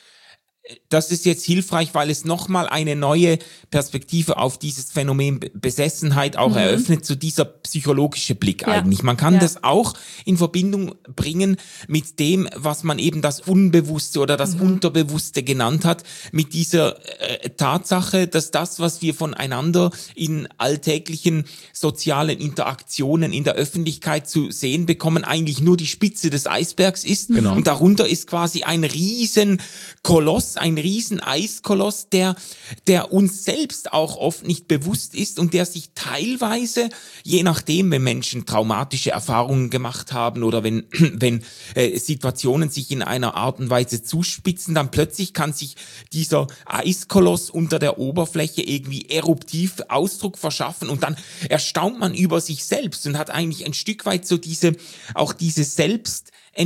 das ist jetzt hilfreich, weil es nochmal eine neue Perspektive auf dieses Phänomen Besessenheit auch mhm. eröffnet, so dieser psychologische Blick ja. eigentlich. Man kann ja. das auch in Verbindung bringen mit dem, was man eben das Unbewusste oder das mhm. Unterbewusste genannt hat, mit dieser äh, Tatsache, dass das, was wir voneinander in alltäglichen sozialen Interaktionen in der Öffentlichkeit zu sehen bekommen, eigentlich nur die Spitze des Eisbergs ist. Genau. Und darunter ist quasi ein riesen Koloss, ein riesen Eiskoloss, der, der uns selbst auch oft nicht bewusst ist und der sich teilweise, je nachdem, wenn Menschen traumatische Erfahrungen gemacht haben oder wenn, wenn äh, Situationen sich in einer Art und Weise zuspitzen, dann plötzlich kann sich dieser Eiskoloss unter der Oberfläche irgendwie eruptiv Ausdruck verschaffen und dann erstaunt man über sich selbst und hat eigentlich ein Stück weit so diese, auch diese Selbst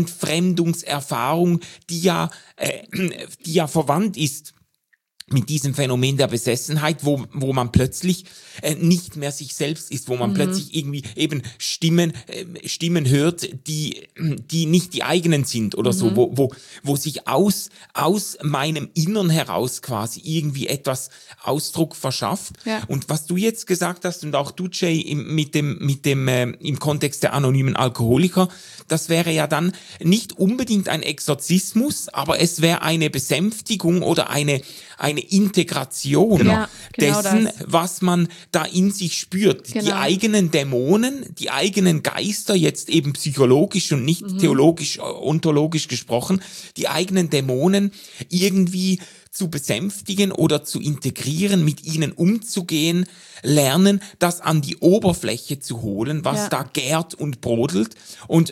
Entfremdungserfahrung, die ja, äh, die ja verwandt ist mit diesem Phänomen der Besessenheit, wo wo man plötzlich äh, nicht mehr sich selbst ist, wo man mhm. plötzlich irgendwie eben Stimmen äh, Stimmen hört, die die nicht die eigenen sind oder mhm. so, wo wo wo sich aus aus meinem Innern heraus quasi irgendwie etwas Ausdruck verschafft. Ja. Und was du jetzt gesagt hast und auch du, Jay, im, mit dem mit dem äh, im Kontext der anonymen Alkoholiker, das wäre ja dann nicht unbedingt ein Exorzismus, aber es wäre eine Besänftigung oder eine eine Integration ja, genau dessen, das. was man da in sich spürt. Genau. Die eigenen Dämonen, die eigenen Geister, jetzt eben psychologisch und nicht mhm. theologisch, ontologisch gesprochen, die eigenen Dämonen irgendwie zu besänftigen oder zu integrieren, mit ihnen umzugehen, lernen, das an die Oberfläche zu holen, was ja. da gärt und brodelt und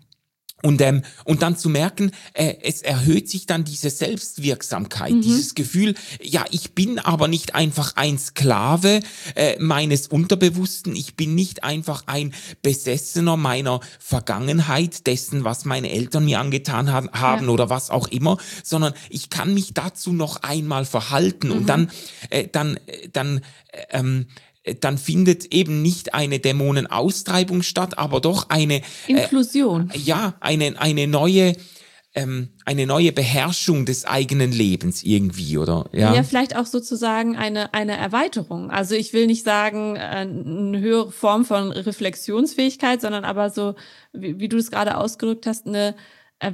Und, ähm, und dann zu merken, äh, es erhöht sich dann diese Selbstwirksamkeit, mhm. dieses Gefühl, ja, ich bin aber nicht einfach ein Sklave äh, meines Unterbewussten, ich bin nicht einfach ein Besessener meiner Vergangenheit, dessen, was meine Eltern mir angetan ha- haben ja. oder was auch immer, sondern ich kann mich dazu noch einmal verhalten mhm. und dann, äh, dann, dann, äh, ähm, dann findet eben nicht eine Dämonenaustreibung statt, aber doch eine Inklusion. Äh, ja, eine eine neue ähm, eine neue Beherrschung des eigenen Lebens irgendwie, oder? Ja, ja, vielleicht auch sozusagen eine eine Erweiterung. Also ich will nicht sagen, eine höhere Form von Reflexionsfähigkeit, sondern aber so, wie, wie du es gerade ausgedrückt hast, eine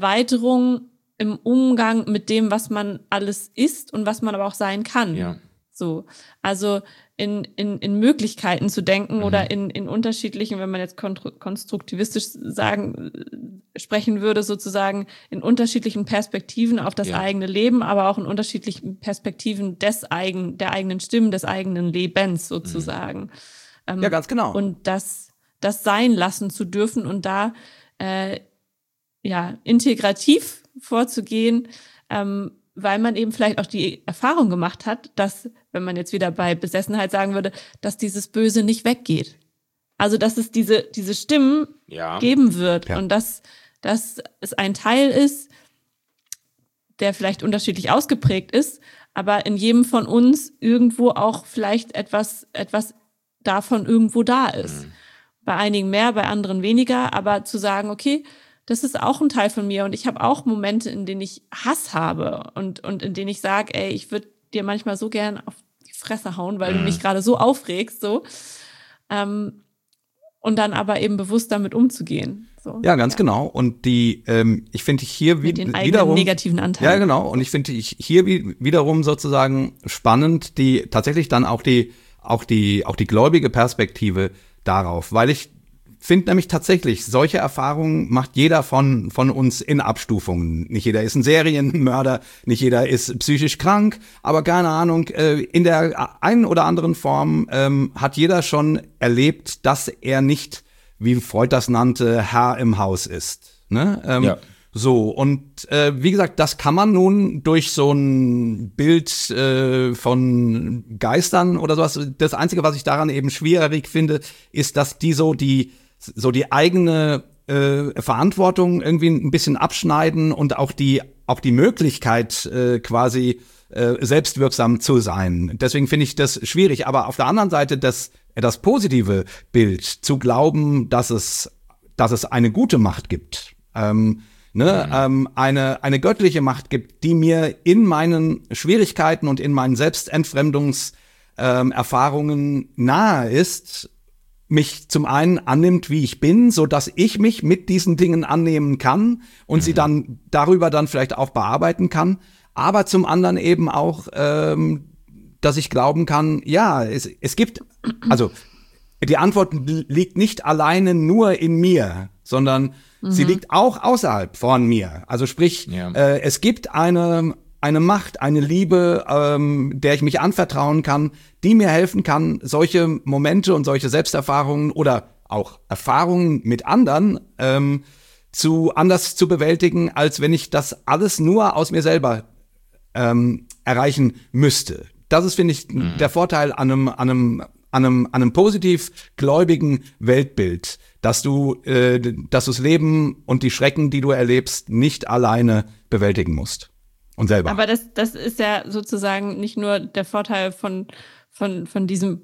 Erweiterung im Umgang mit dem, was man alles ist und was man aber auch sein kann. Ja. So, also in, in, in Möglichkeiten zu denken Mhm. oder in, in unterschiedlichen, wenn man jetzt kontru- konstruktivistisch sagen, äh, sprechen würde, sozusagen in unterschiedlichen Perspektiven auf das Ja. eigene Leben, aber auch in unterschiedlichen Perspektiven des eigen, der eigenen Stimmen, des eigenen Lebens sozusagen. Ähm, Ja, ganz genau. Und das, das sein lassen zu dürfen und da äh, ja integrativ vorzugehen, ähm, weil man eben vielleicht auch die Erfahrung gemacht hat, dass, wenn man jetzt wieder bei Besessenheit sagen würde, dass dieses Böse nicht weggeht. Also, dass es diese, diese Stimmen Ja. geben wird Ja. und dass, dass es ein Teil ist, der vielleicht unterschiedlich ausgeprägt ist, aber in jedem von uns irgendwo auch vielleicht etwas, etwas davon irgendwo da ist. Mhm. Bei einigen mehr, bei anderen weniger, aber zu sagen, okay, das ist auch ein Teil von mir und ich habe auch Momente, in denen ich Hass habe und, und in denen ich sage, ey, ich würde dir manchmal so gern auf die Fresse hauen, weil Mhm. du mich gerade so aufregst, so. Ähm, und dann aber eben bewusst damit umzugehen. So. Ja, ganz genau. Und die, ähm, ich finde hier wie, Mit den eigenen wiederum negativen Anteilen. Ja, genau. Und ich finde ich hier wie, wiederum sozusagen spannend, die tatsächlich dann auch die, auch die, auch die gläubige Perspektive darauf, weil ich finde nämlich tatsächlich, solche Erfahrungen macht jeder von, von uns in Abstufungen. Nicht jeder ist ein Serienmörder, nicht jeder ist psychisch krank, aber keine Ahnung, äh, in der einen oder anderen Form ähm, hat jeder schon erlebt, dass er nicht, wie Freud das nannte, Herr im Haus ist. Ne? Ähm, Ja. So, und äh, wie gesagt, das kann man nun durch so ein Bild äh, von Geistern oder sowas, das Einzige, was ich daran eben schwierig finde, ist, dass die so die so die eigene äh, Verantwortung irgendwie ein bisschen abschneiden und auch die auch die Möglichkeit äh, quasi äh, selbstwirksam zu sein. Deswegen finde ich das schwierig. Aber auf der anderen Seite das das positive Bild zu glauben, dass es dass es eine gute Macht gibt. Ähm, Ne, mhm. ähm, eine eine göttliche Macht gibt, die mir in meinen Schwierigkeiten und in meinen Selbstentfremdungserfahrungen ähm, nahe ist, mich zum einen annimmt, wie ich bin, so dass ich mich mit diesen Dingen annehmen kann und mhm. sie dann darüber dann vielleicht auch bearbeiten kann, aber zum anderen eben auch, ähm, dass ich glauben kann, ja, es es gibt, also die Antwort liegt nicht alleine nur in mir, sondern mhm. sie liegt auch außerhalb von mir. Also sprich, ja. äh, es gibt eine eine Macht, eine Liebe, ähm, der ich mich anvertrauen kann, die mir helfen kann, solche Momente und solche Selbsterfahrungen oder auch Erfahrungen mit anderen ähm, zu anders zu bewältigen, als wenn ich das alles nur aus mir selber ähm, erreichen müsste. Das ist, finde ich, mhm. der Vorteil an einem, an einem an einem, an einem positiv gläubigen Weltbild, dass du äh, dass du das Leben und die Schrecken, die du erlebst, nicht alleine bewältigen musst und selber. Aber das das ist ja sozusagen nicht nur der Vorteil von von von diesem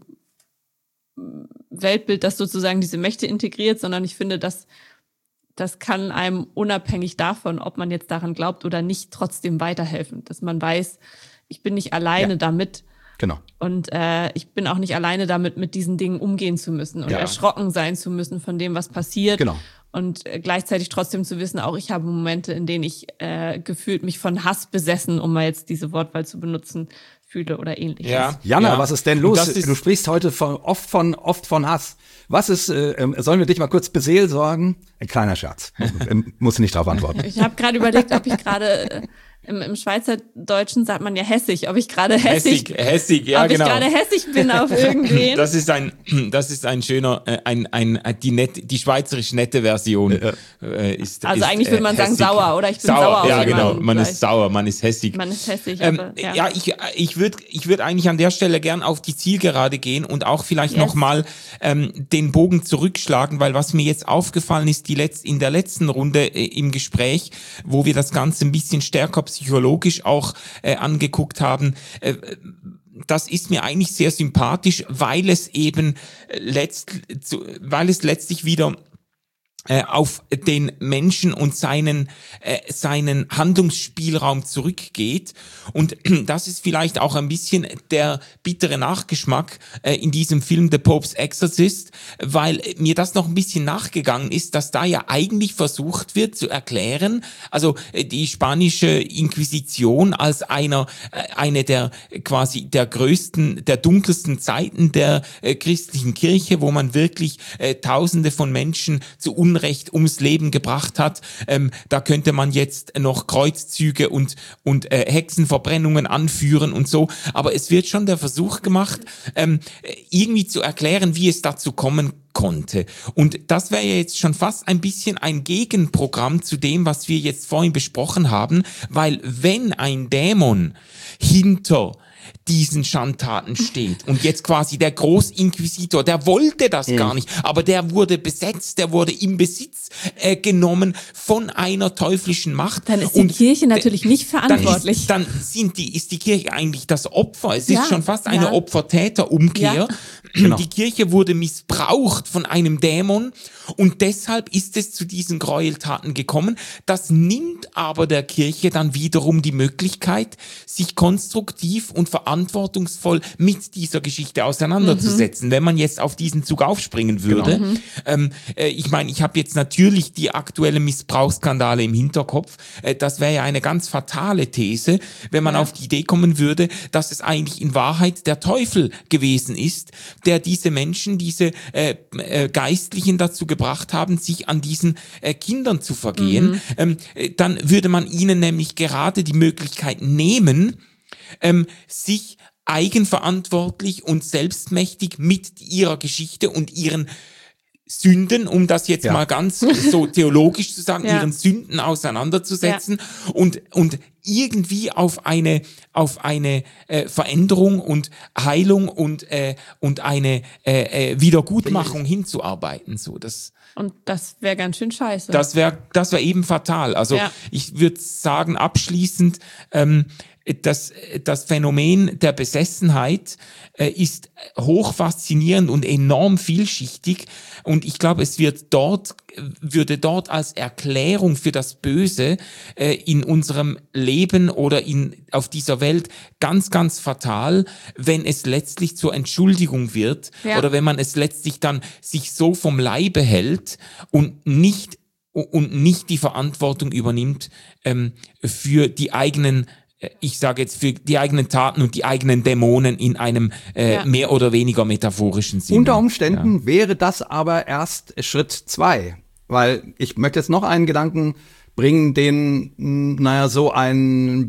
Weltbild, das sozusagen diese Mächte integriert, sondern ich finde, dass das kann einem unabhängig davon, ob man jetzt daran glaubt oder nicht, trotzdem weiterhelfen, dass man weiß, ich bin nicht alleine ja. damit. Genau. Und äh, ich bin auch nicht alleine damit, mit diesen Dingen umgehen zu müssen und ja. erschrocken sein zu müssen von dem, was passiert. Genau. Und äh, gleichzeitig trotzdem zu wissen, auch ich habe Momente, in denen ich äh, gefühlt mich von Hass besessen, um mal jetzt diese Wortwahl zu benutzen, fühle oder ähnliches. Ja. Jana, ja. was ist denn los? Ist, du sprichst heute von, oft von oft von Hass. Was ist, äh, sollen wir dich mal kurz beseelsorgen? Ein kleiner Scherz. Muss nicht darauf antworten. Ich habe gerade überlegt, ob ich gerade äh, Im, Im Schweizerdeutschen sagt man ja hässig, ob ich gerade hässig, hässig, hässig, ja ob genau. ich gerade hässig bin auf irgendwen. Das ist ein, das ist ein schöner, äh, ein, ein, die nette, die schweizerisch nette Version ja. äh, ist. Also ist, eigentlich will man äh, sagen sauer oder ich bin sauer, sauer auf ja jemanden. genau, man vielleicht. ist sauer, man ist hässig. Man ist hässig, ähm, aber ja. ja, ich, ich würde, ich würde eigentlich an der Stelle gern auf die Zielgerade gehen und auch vielleicht yes. nochmal ähm, den Bogen zurückschlagen, weil was mir jetzt aufgefallen ist, die letzt, in der letzten Runde äh, im Gespräch, wo wir das Ganze ein bisschen stärker psychologisch auch auch äh, angeguckt haben, äh, das ist mir eigentlich sehr sympathisch, weil es eben letzt, weil es letztlich wieder auf den Menschen und seinen äh, seinen Handlungsspielraum zurückgeht. Und das ist vielleicht auch ein bisschen der bittere Nachgeschmack äh, in diesem Film The Pope's Exorcist, weil mir das noch ein bisschen nachgegangen ist, dass da ja eigentlich versucht wird zu erklären, also äh, die spanische Inquisition als einer äh, eine der quasi der größten, der dunkelsten Zeiten der äh, christlichen Kirche, wo man wirklich äh, Tausende von Menschen zu Unrecht ums Leben gebracht hat. Ähm, da könnte man jetzt noch Kreuzzüge und und äh, Hexenverbrennungen anführen und so. Aber es wird schon der Versuch gemacht, ähm, irgendwie zu erklären, wie es dazu kommen konnte. Und das wäre ja jetzt schon fast ein bisschen ein Gegenprogramm zu dem, was wir jetzt vorhin besprochen haben, weil wenn ein Dämon hinter diesen Schandtaten steht und jetzt quasi der Großinquisitor, der wollte das mhm. gar nicht, aber der wurde besetzt, der wurde im Besitz äh, genommen von einer teuflischen Macht. Dann ist die und Kirche natürlich d- nicht verantwortlich. Dann, ist, dann sind die, ist die Kirche eigentlich das Opfer. Es ja, ist schon fast eine ja. Opfer-Täter-Umkehr. Ja. Genau. Die Kirche wurde missbraucht von einem Dämon und deshalb ist es zu diesen Gräueltaten gekommen. Das nimmt aber der Kirche dann wiederum die Möglichkeit, sich konstruktiv und verantwortungsvoll mit dieser Geschichte auseinanderzusetzen, mhm. wenn man jetzt auf diesen Zug aufspringen würde. Genau. Ähm, äh, ich meine, ich habe jetzt natürlich die aktuellen Missbrauchsskandale im Hinterkopf. Äh, das wäre ja eine ganz fatale These, wenn man ja. auf die Idee kommen würde, dass es eigentlich in Wahrheit der Teufel gewesen ist, der diese Menschen, diese äh, äh, Geistlichen dazu gebracht haben, sich an diesen äh, Kindern zu vergehen. Mhm. Ähm, äh, dann würde man ihnen nämlich gerade die Möglichkeit nehmen, ähm, sich eigenverantwortlich und selbstmächtig mit ihrer Geschichte und ihren Sünden, um das jetzt ja. mal ganz so theologisch zu sagen, ja. ihren Sünden auseinanderzusetzen ja. und und irgendwie auf eine auf eine äh, Veränderung und Heilung und äh, und eine äh, äh, Wiedergutmachung hinzuarbeiten. So das. Und das wäre ganz schön scheiße. Das wäre das wäre eben fatal. Also ja. ich würde sagen abschließend. Ähm, Das, das Phänomen der Besessenheit äh, ist hoch faszinierend und enorm vielschichtig und ich glaube, es wird dort, würde dort als Erklärung für das Böse äh, in unserem Leben oder in, auf dieser Welt ganz, ganz fatal, wenn es letztlich zur Entschuldigung wird ja. oder wenn man es letztlich dann sich so vom Leibe hält und nicht, und nicht die Verantwortung übernimmt ähm, für die eigenen ich sage jetzt für die eigenen Taten und die eigenen Dämonen in einem äh, ja. mehr oder weniger metaphorischen Sinne. Unter Umständen ja. wäre das aber erst Schritt zwei, weil ich möchte jetzt noch einen Gedanken bringen, den, naja, so ein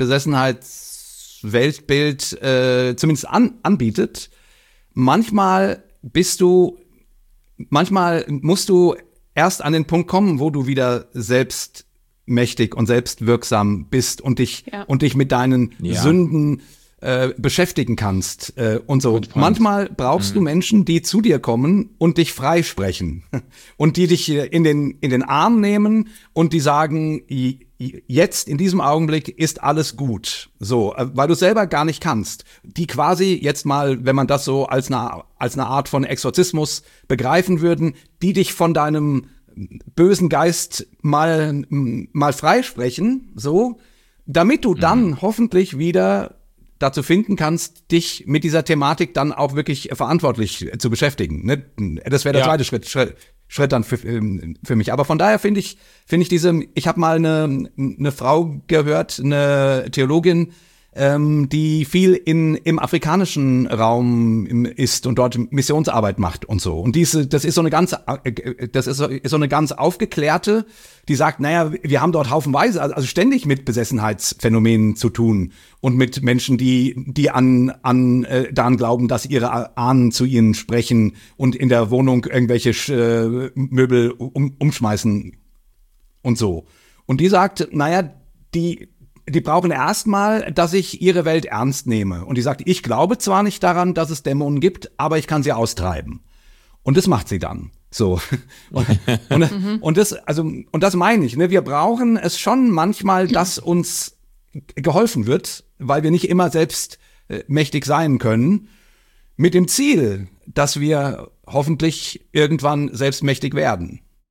Besessenheitsweltbild äh, zumindest an, anbietet. Manchmal bist du, manchmal musst du erst an den Punkt kommen, wo du wieder selbst mächtig und selbstwirksam bist und dich ja. und dich mit deinen ja. Sünden äh, beschäftigen kannst äh, und so. Manchmal brauchst mhm. du Menschen, die zu dir kommen und dich freisprechen und die dich in den in den Arm nehmen und die sagen, jetzt in diesem Augenblick ist alles gut. So, äh, weil du selber gar nicht kannst. Die quasi jetzt mal, wenn man das so als eine als eine Art von Exorzismus begreifen würden, die dich von deinem bösen Geist mal mal freisprechen, so, damit du dann mhm. hoffentlich wieder dazu finden kannst, dich mit dieser Thematik dann auch wirklich verantwortlich zu beschäftigen. Ne? Das wäre der ja. zweite Schritt, Schritt, Schritt dann für, für mich. Aber von daher finde ich, finde ich diese, ich habe mal eine, eine Frau gehört, eine Theologin, ähm, die viel in im afrikanischen Raum ist und dort Missionsarbeit macht und so. Und diese, das ist so eine ganz, das ist so, ist so eine ganz aufgeklärte, die sagt, naja, wir haben dort haufenweise, also ständig mit Besessenheitsphänomenen zu tun und mit Menschen, die, die an, an, äh, daran glauben, dass ihre Ahnen zu ihnen sprechen und in der Wohnung irgendwelche äh, Möbel um, umschmeißen und so. Und die sagt, naja, die, Die brauchen erstmal, dass ich ihre Welt ernst nehme. Und die sagt, ich glaube zwar nicht daran, dass es Dämonen gibt, aber ich kann sie austreiben. Und das macht sie dann. So. Und, und, mhm. und das, also, und das meine ich, ne? Wir brauchen es schon manchmal, dass uns geholfen wird, weil wir nicht immer selbst äh, mächtig sein können, mit dem Ziel, dass wir hoffentlich irgendwann selbstmächtig werden.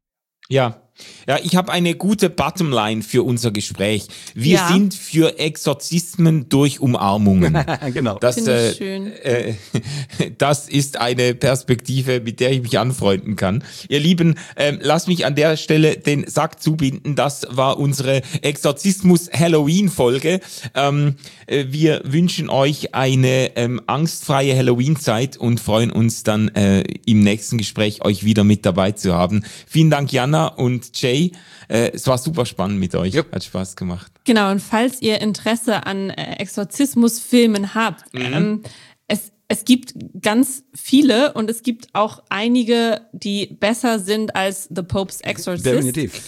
Ja. Ja, ich habe eine gute Bottomline für unser Gespräch. Wir Ja. sind für Exorzismen durch Umarmungen. Genau. Das, Finde äh, ich schön. äh, das ist eine Perspektive, mit der ich mich anfreunden kann. Ihr Lieben, ähm, lasst mich an der Stelle den Sack zubinden. Das war unsere Exorzismus-Halloween-Folge. Ähm, äh, wir wünschen euch eine ähm, angstfreie Halloween-Zeit und freuen uns dann äh, im nächsten Gespräch euch wieder mit dabei zu haben. Vielen Dank, Jana und Jay. Äh, es war super spannend mit euch. Jupp. Hat Spaß gemacht. Genau, und falls ihr Interesse an äh, Exorzismusfilmen habt, Mhm. ähm, es, es gibt ganz viele und es gibt auch einige, die besser sind als The Pope's Exorcist. Definitiv.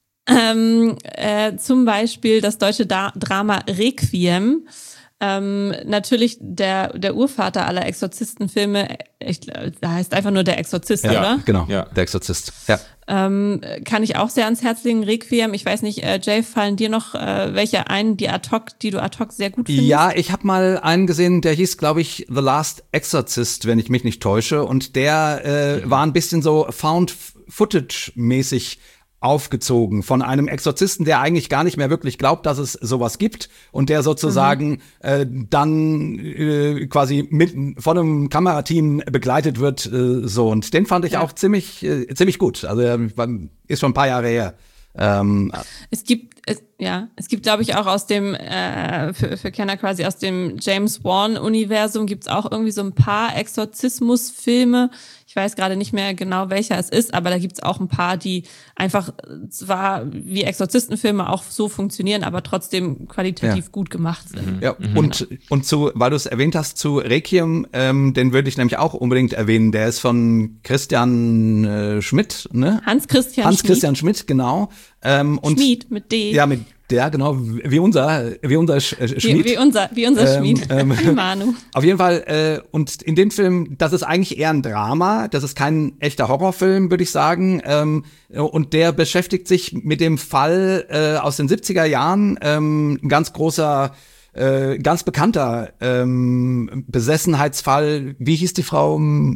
Ähm, äh, zum Beispiel das deutsche da- Drama Requiem. Ähm, natürlich der, der Urvater aller Exorzistenfilme, ich, der heißt einfach nur der Exorzist, Ja, oder? genau. Ja. Der Exorzist. Ja. Ähm, kann ich auch sehr ans Herz legen, Requiem. Ich weiß nicht, äh, Jay, fallen dir noch äh, welche ein, die ad hoc, die du ad hoc sehr gut findest? Ja, ich habe mal einen gesehen, der hieß, glaube ich, The Last Exorcist, wenn ich mich nicht täusche. Und der äh, war ein bisschen so Found-Footage-mäßig aufgezogen von einem Exorzisten, der eigentlich gar nicht mehr wirklich glaubt, dass es sowas gibt und der sozusagen mhm. äh, dann äh, quasi mit von einem Kamerateam begleitet wird, äh, so, und den fand ich ja. auch ziemlich äh, ziemlich gut. Also er ist schon ein paar Jahre her. Ähm, es gibt es, ja, es gibt, glaube ich, auch aus dem äh, für, für Kenner quasi aus dem James Wan-Universum gibt's auch irgendwie so ein paar Exorzismus-Filme. Ich weiß gerade nicht mehr genau, welcher es ist, aber da gibt's auch ein paar, die einfach zwar wie Exorzistenfilme auch so funktionieren, aber trotzdem qualitativ ja. gut gemacht sind. Ja, mhm. und und zu, weil du es erwähnt hast, zu Requiem, ähm, den würde ich nämlich auch unbedingt erwähnen. Der ist von Christian äh, Schmidt, ne? Hans-Christian Hans Schmidt. Christian Schmidt, genau. Ähm, und Schmied mit D. Ja, mit der, genau, wie unser, wie unser Sch äh, Schmied. Wie, wie unser, wie unser Ähm, Schmied. ähm, Wie Manu. Auf jeden Fall, äh, und in dem Film, das ist eigentlich eher ein Drama, das ist kein echter Horrorfilm, würde ich sagen. Ähm, und der beschäftigt sich mit dem Fall äh, aus den siebziger Jahren, ähm, ein ganz großer, äh, ganz bekannter ähm, Besessenheitsfall. Wie hieß die Frau?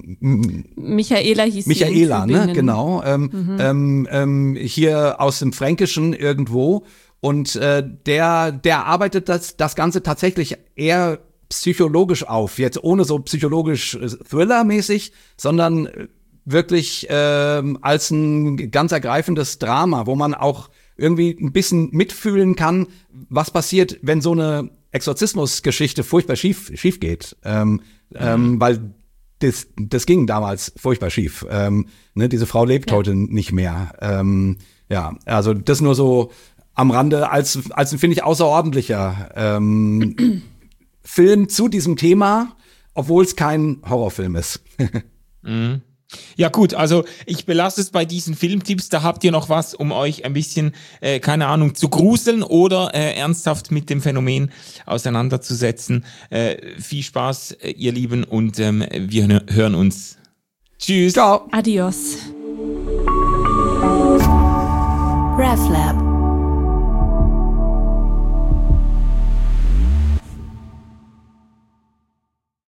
Michaela hieß Michaela, sie. ne, genau. Ähm, Mhm. ähm, ähm, hier aus dem Fränkischen irgendwo. Und äh, der, der arbeitet das, das Ganze tatsächlich eher psychologisch auf, jetzt ohne so psychologisch äh, Thriller-mäßig, sondern wirklich ähm, als ein ganz ergreifendes Drama, wo man auch irgendwie ein bisschen mitfühlen kann, was passiert, wenn so eine Exorzismusgeschichte furchtbar schief, schief geht. Ähm, mhm. ähm, weil das, das ging damals furchtbar schief. Ähm, ne, diese Frau lebt ja. heute nicht mehr. Ähm, ja, also das nur so am Rande als, als finde ich, außerordentlicher ähm, Film zu diesem Thema, obwohl es kein Horrorfilm ist. mhm. Ja gut, also ich belasse es bei diesen Filmtipps. Da habt ihr noch was, um euch ein bisschen, äh, keine Ahnung, zu gruseln oder äh, ernsthaft mit dem Phänomen auseinanderzusetzen. Äh, viel Spaß, äh, ihr Lieben, und ähm, wir hören uns. Tschüss. Ciao. Adios. RefLab.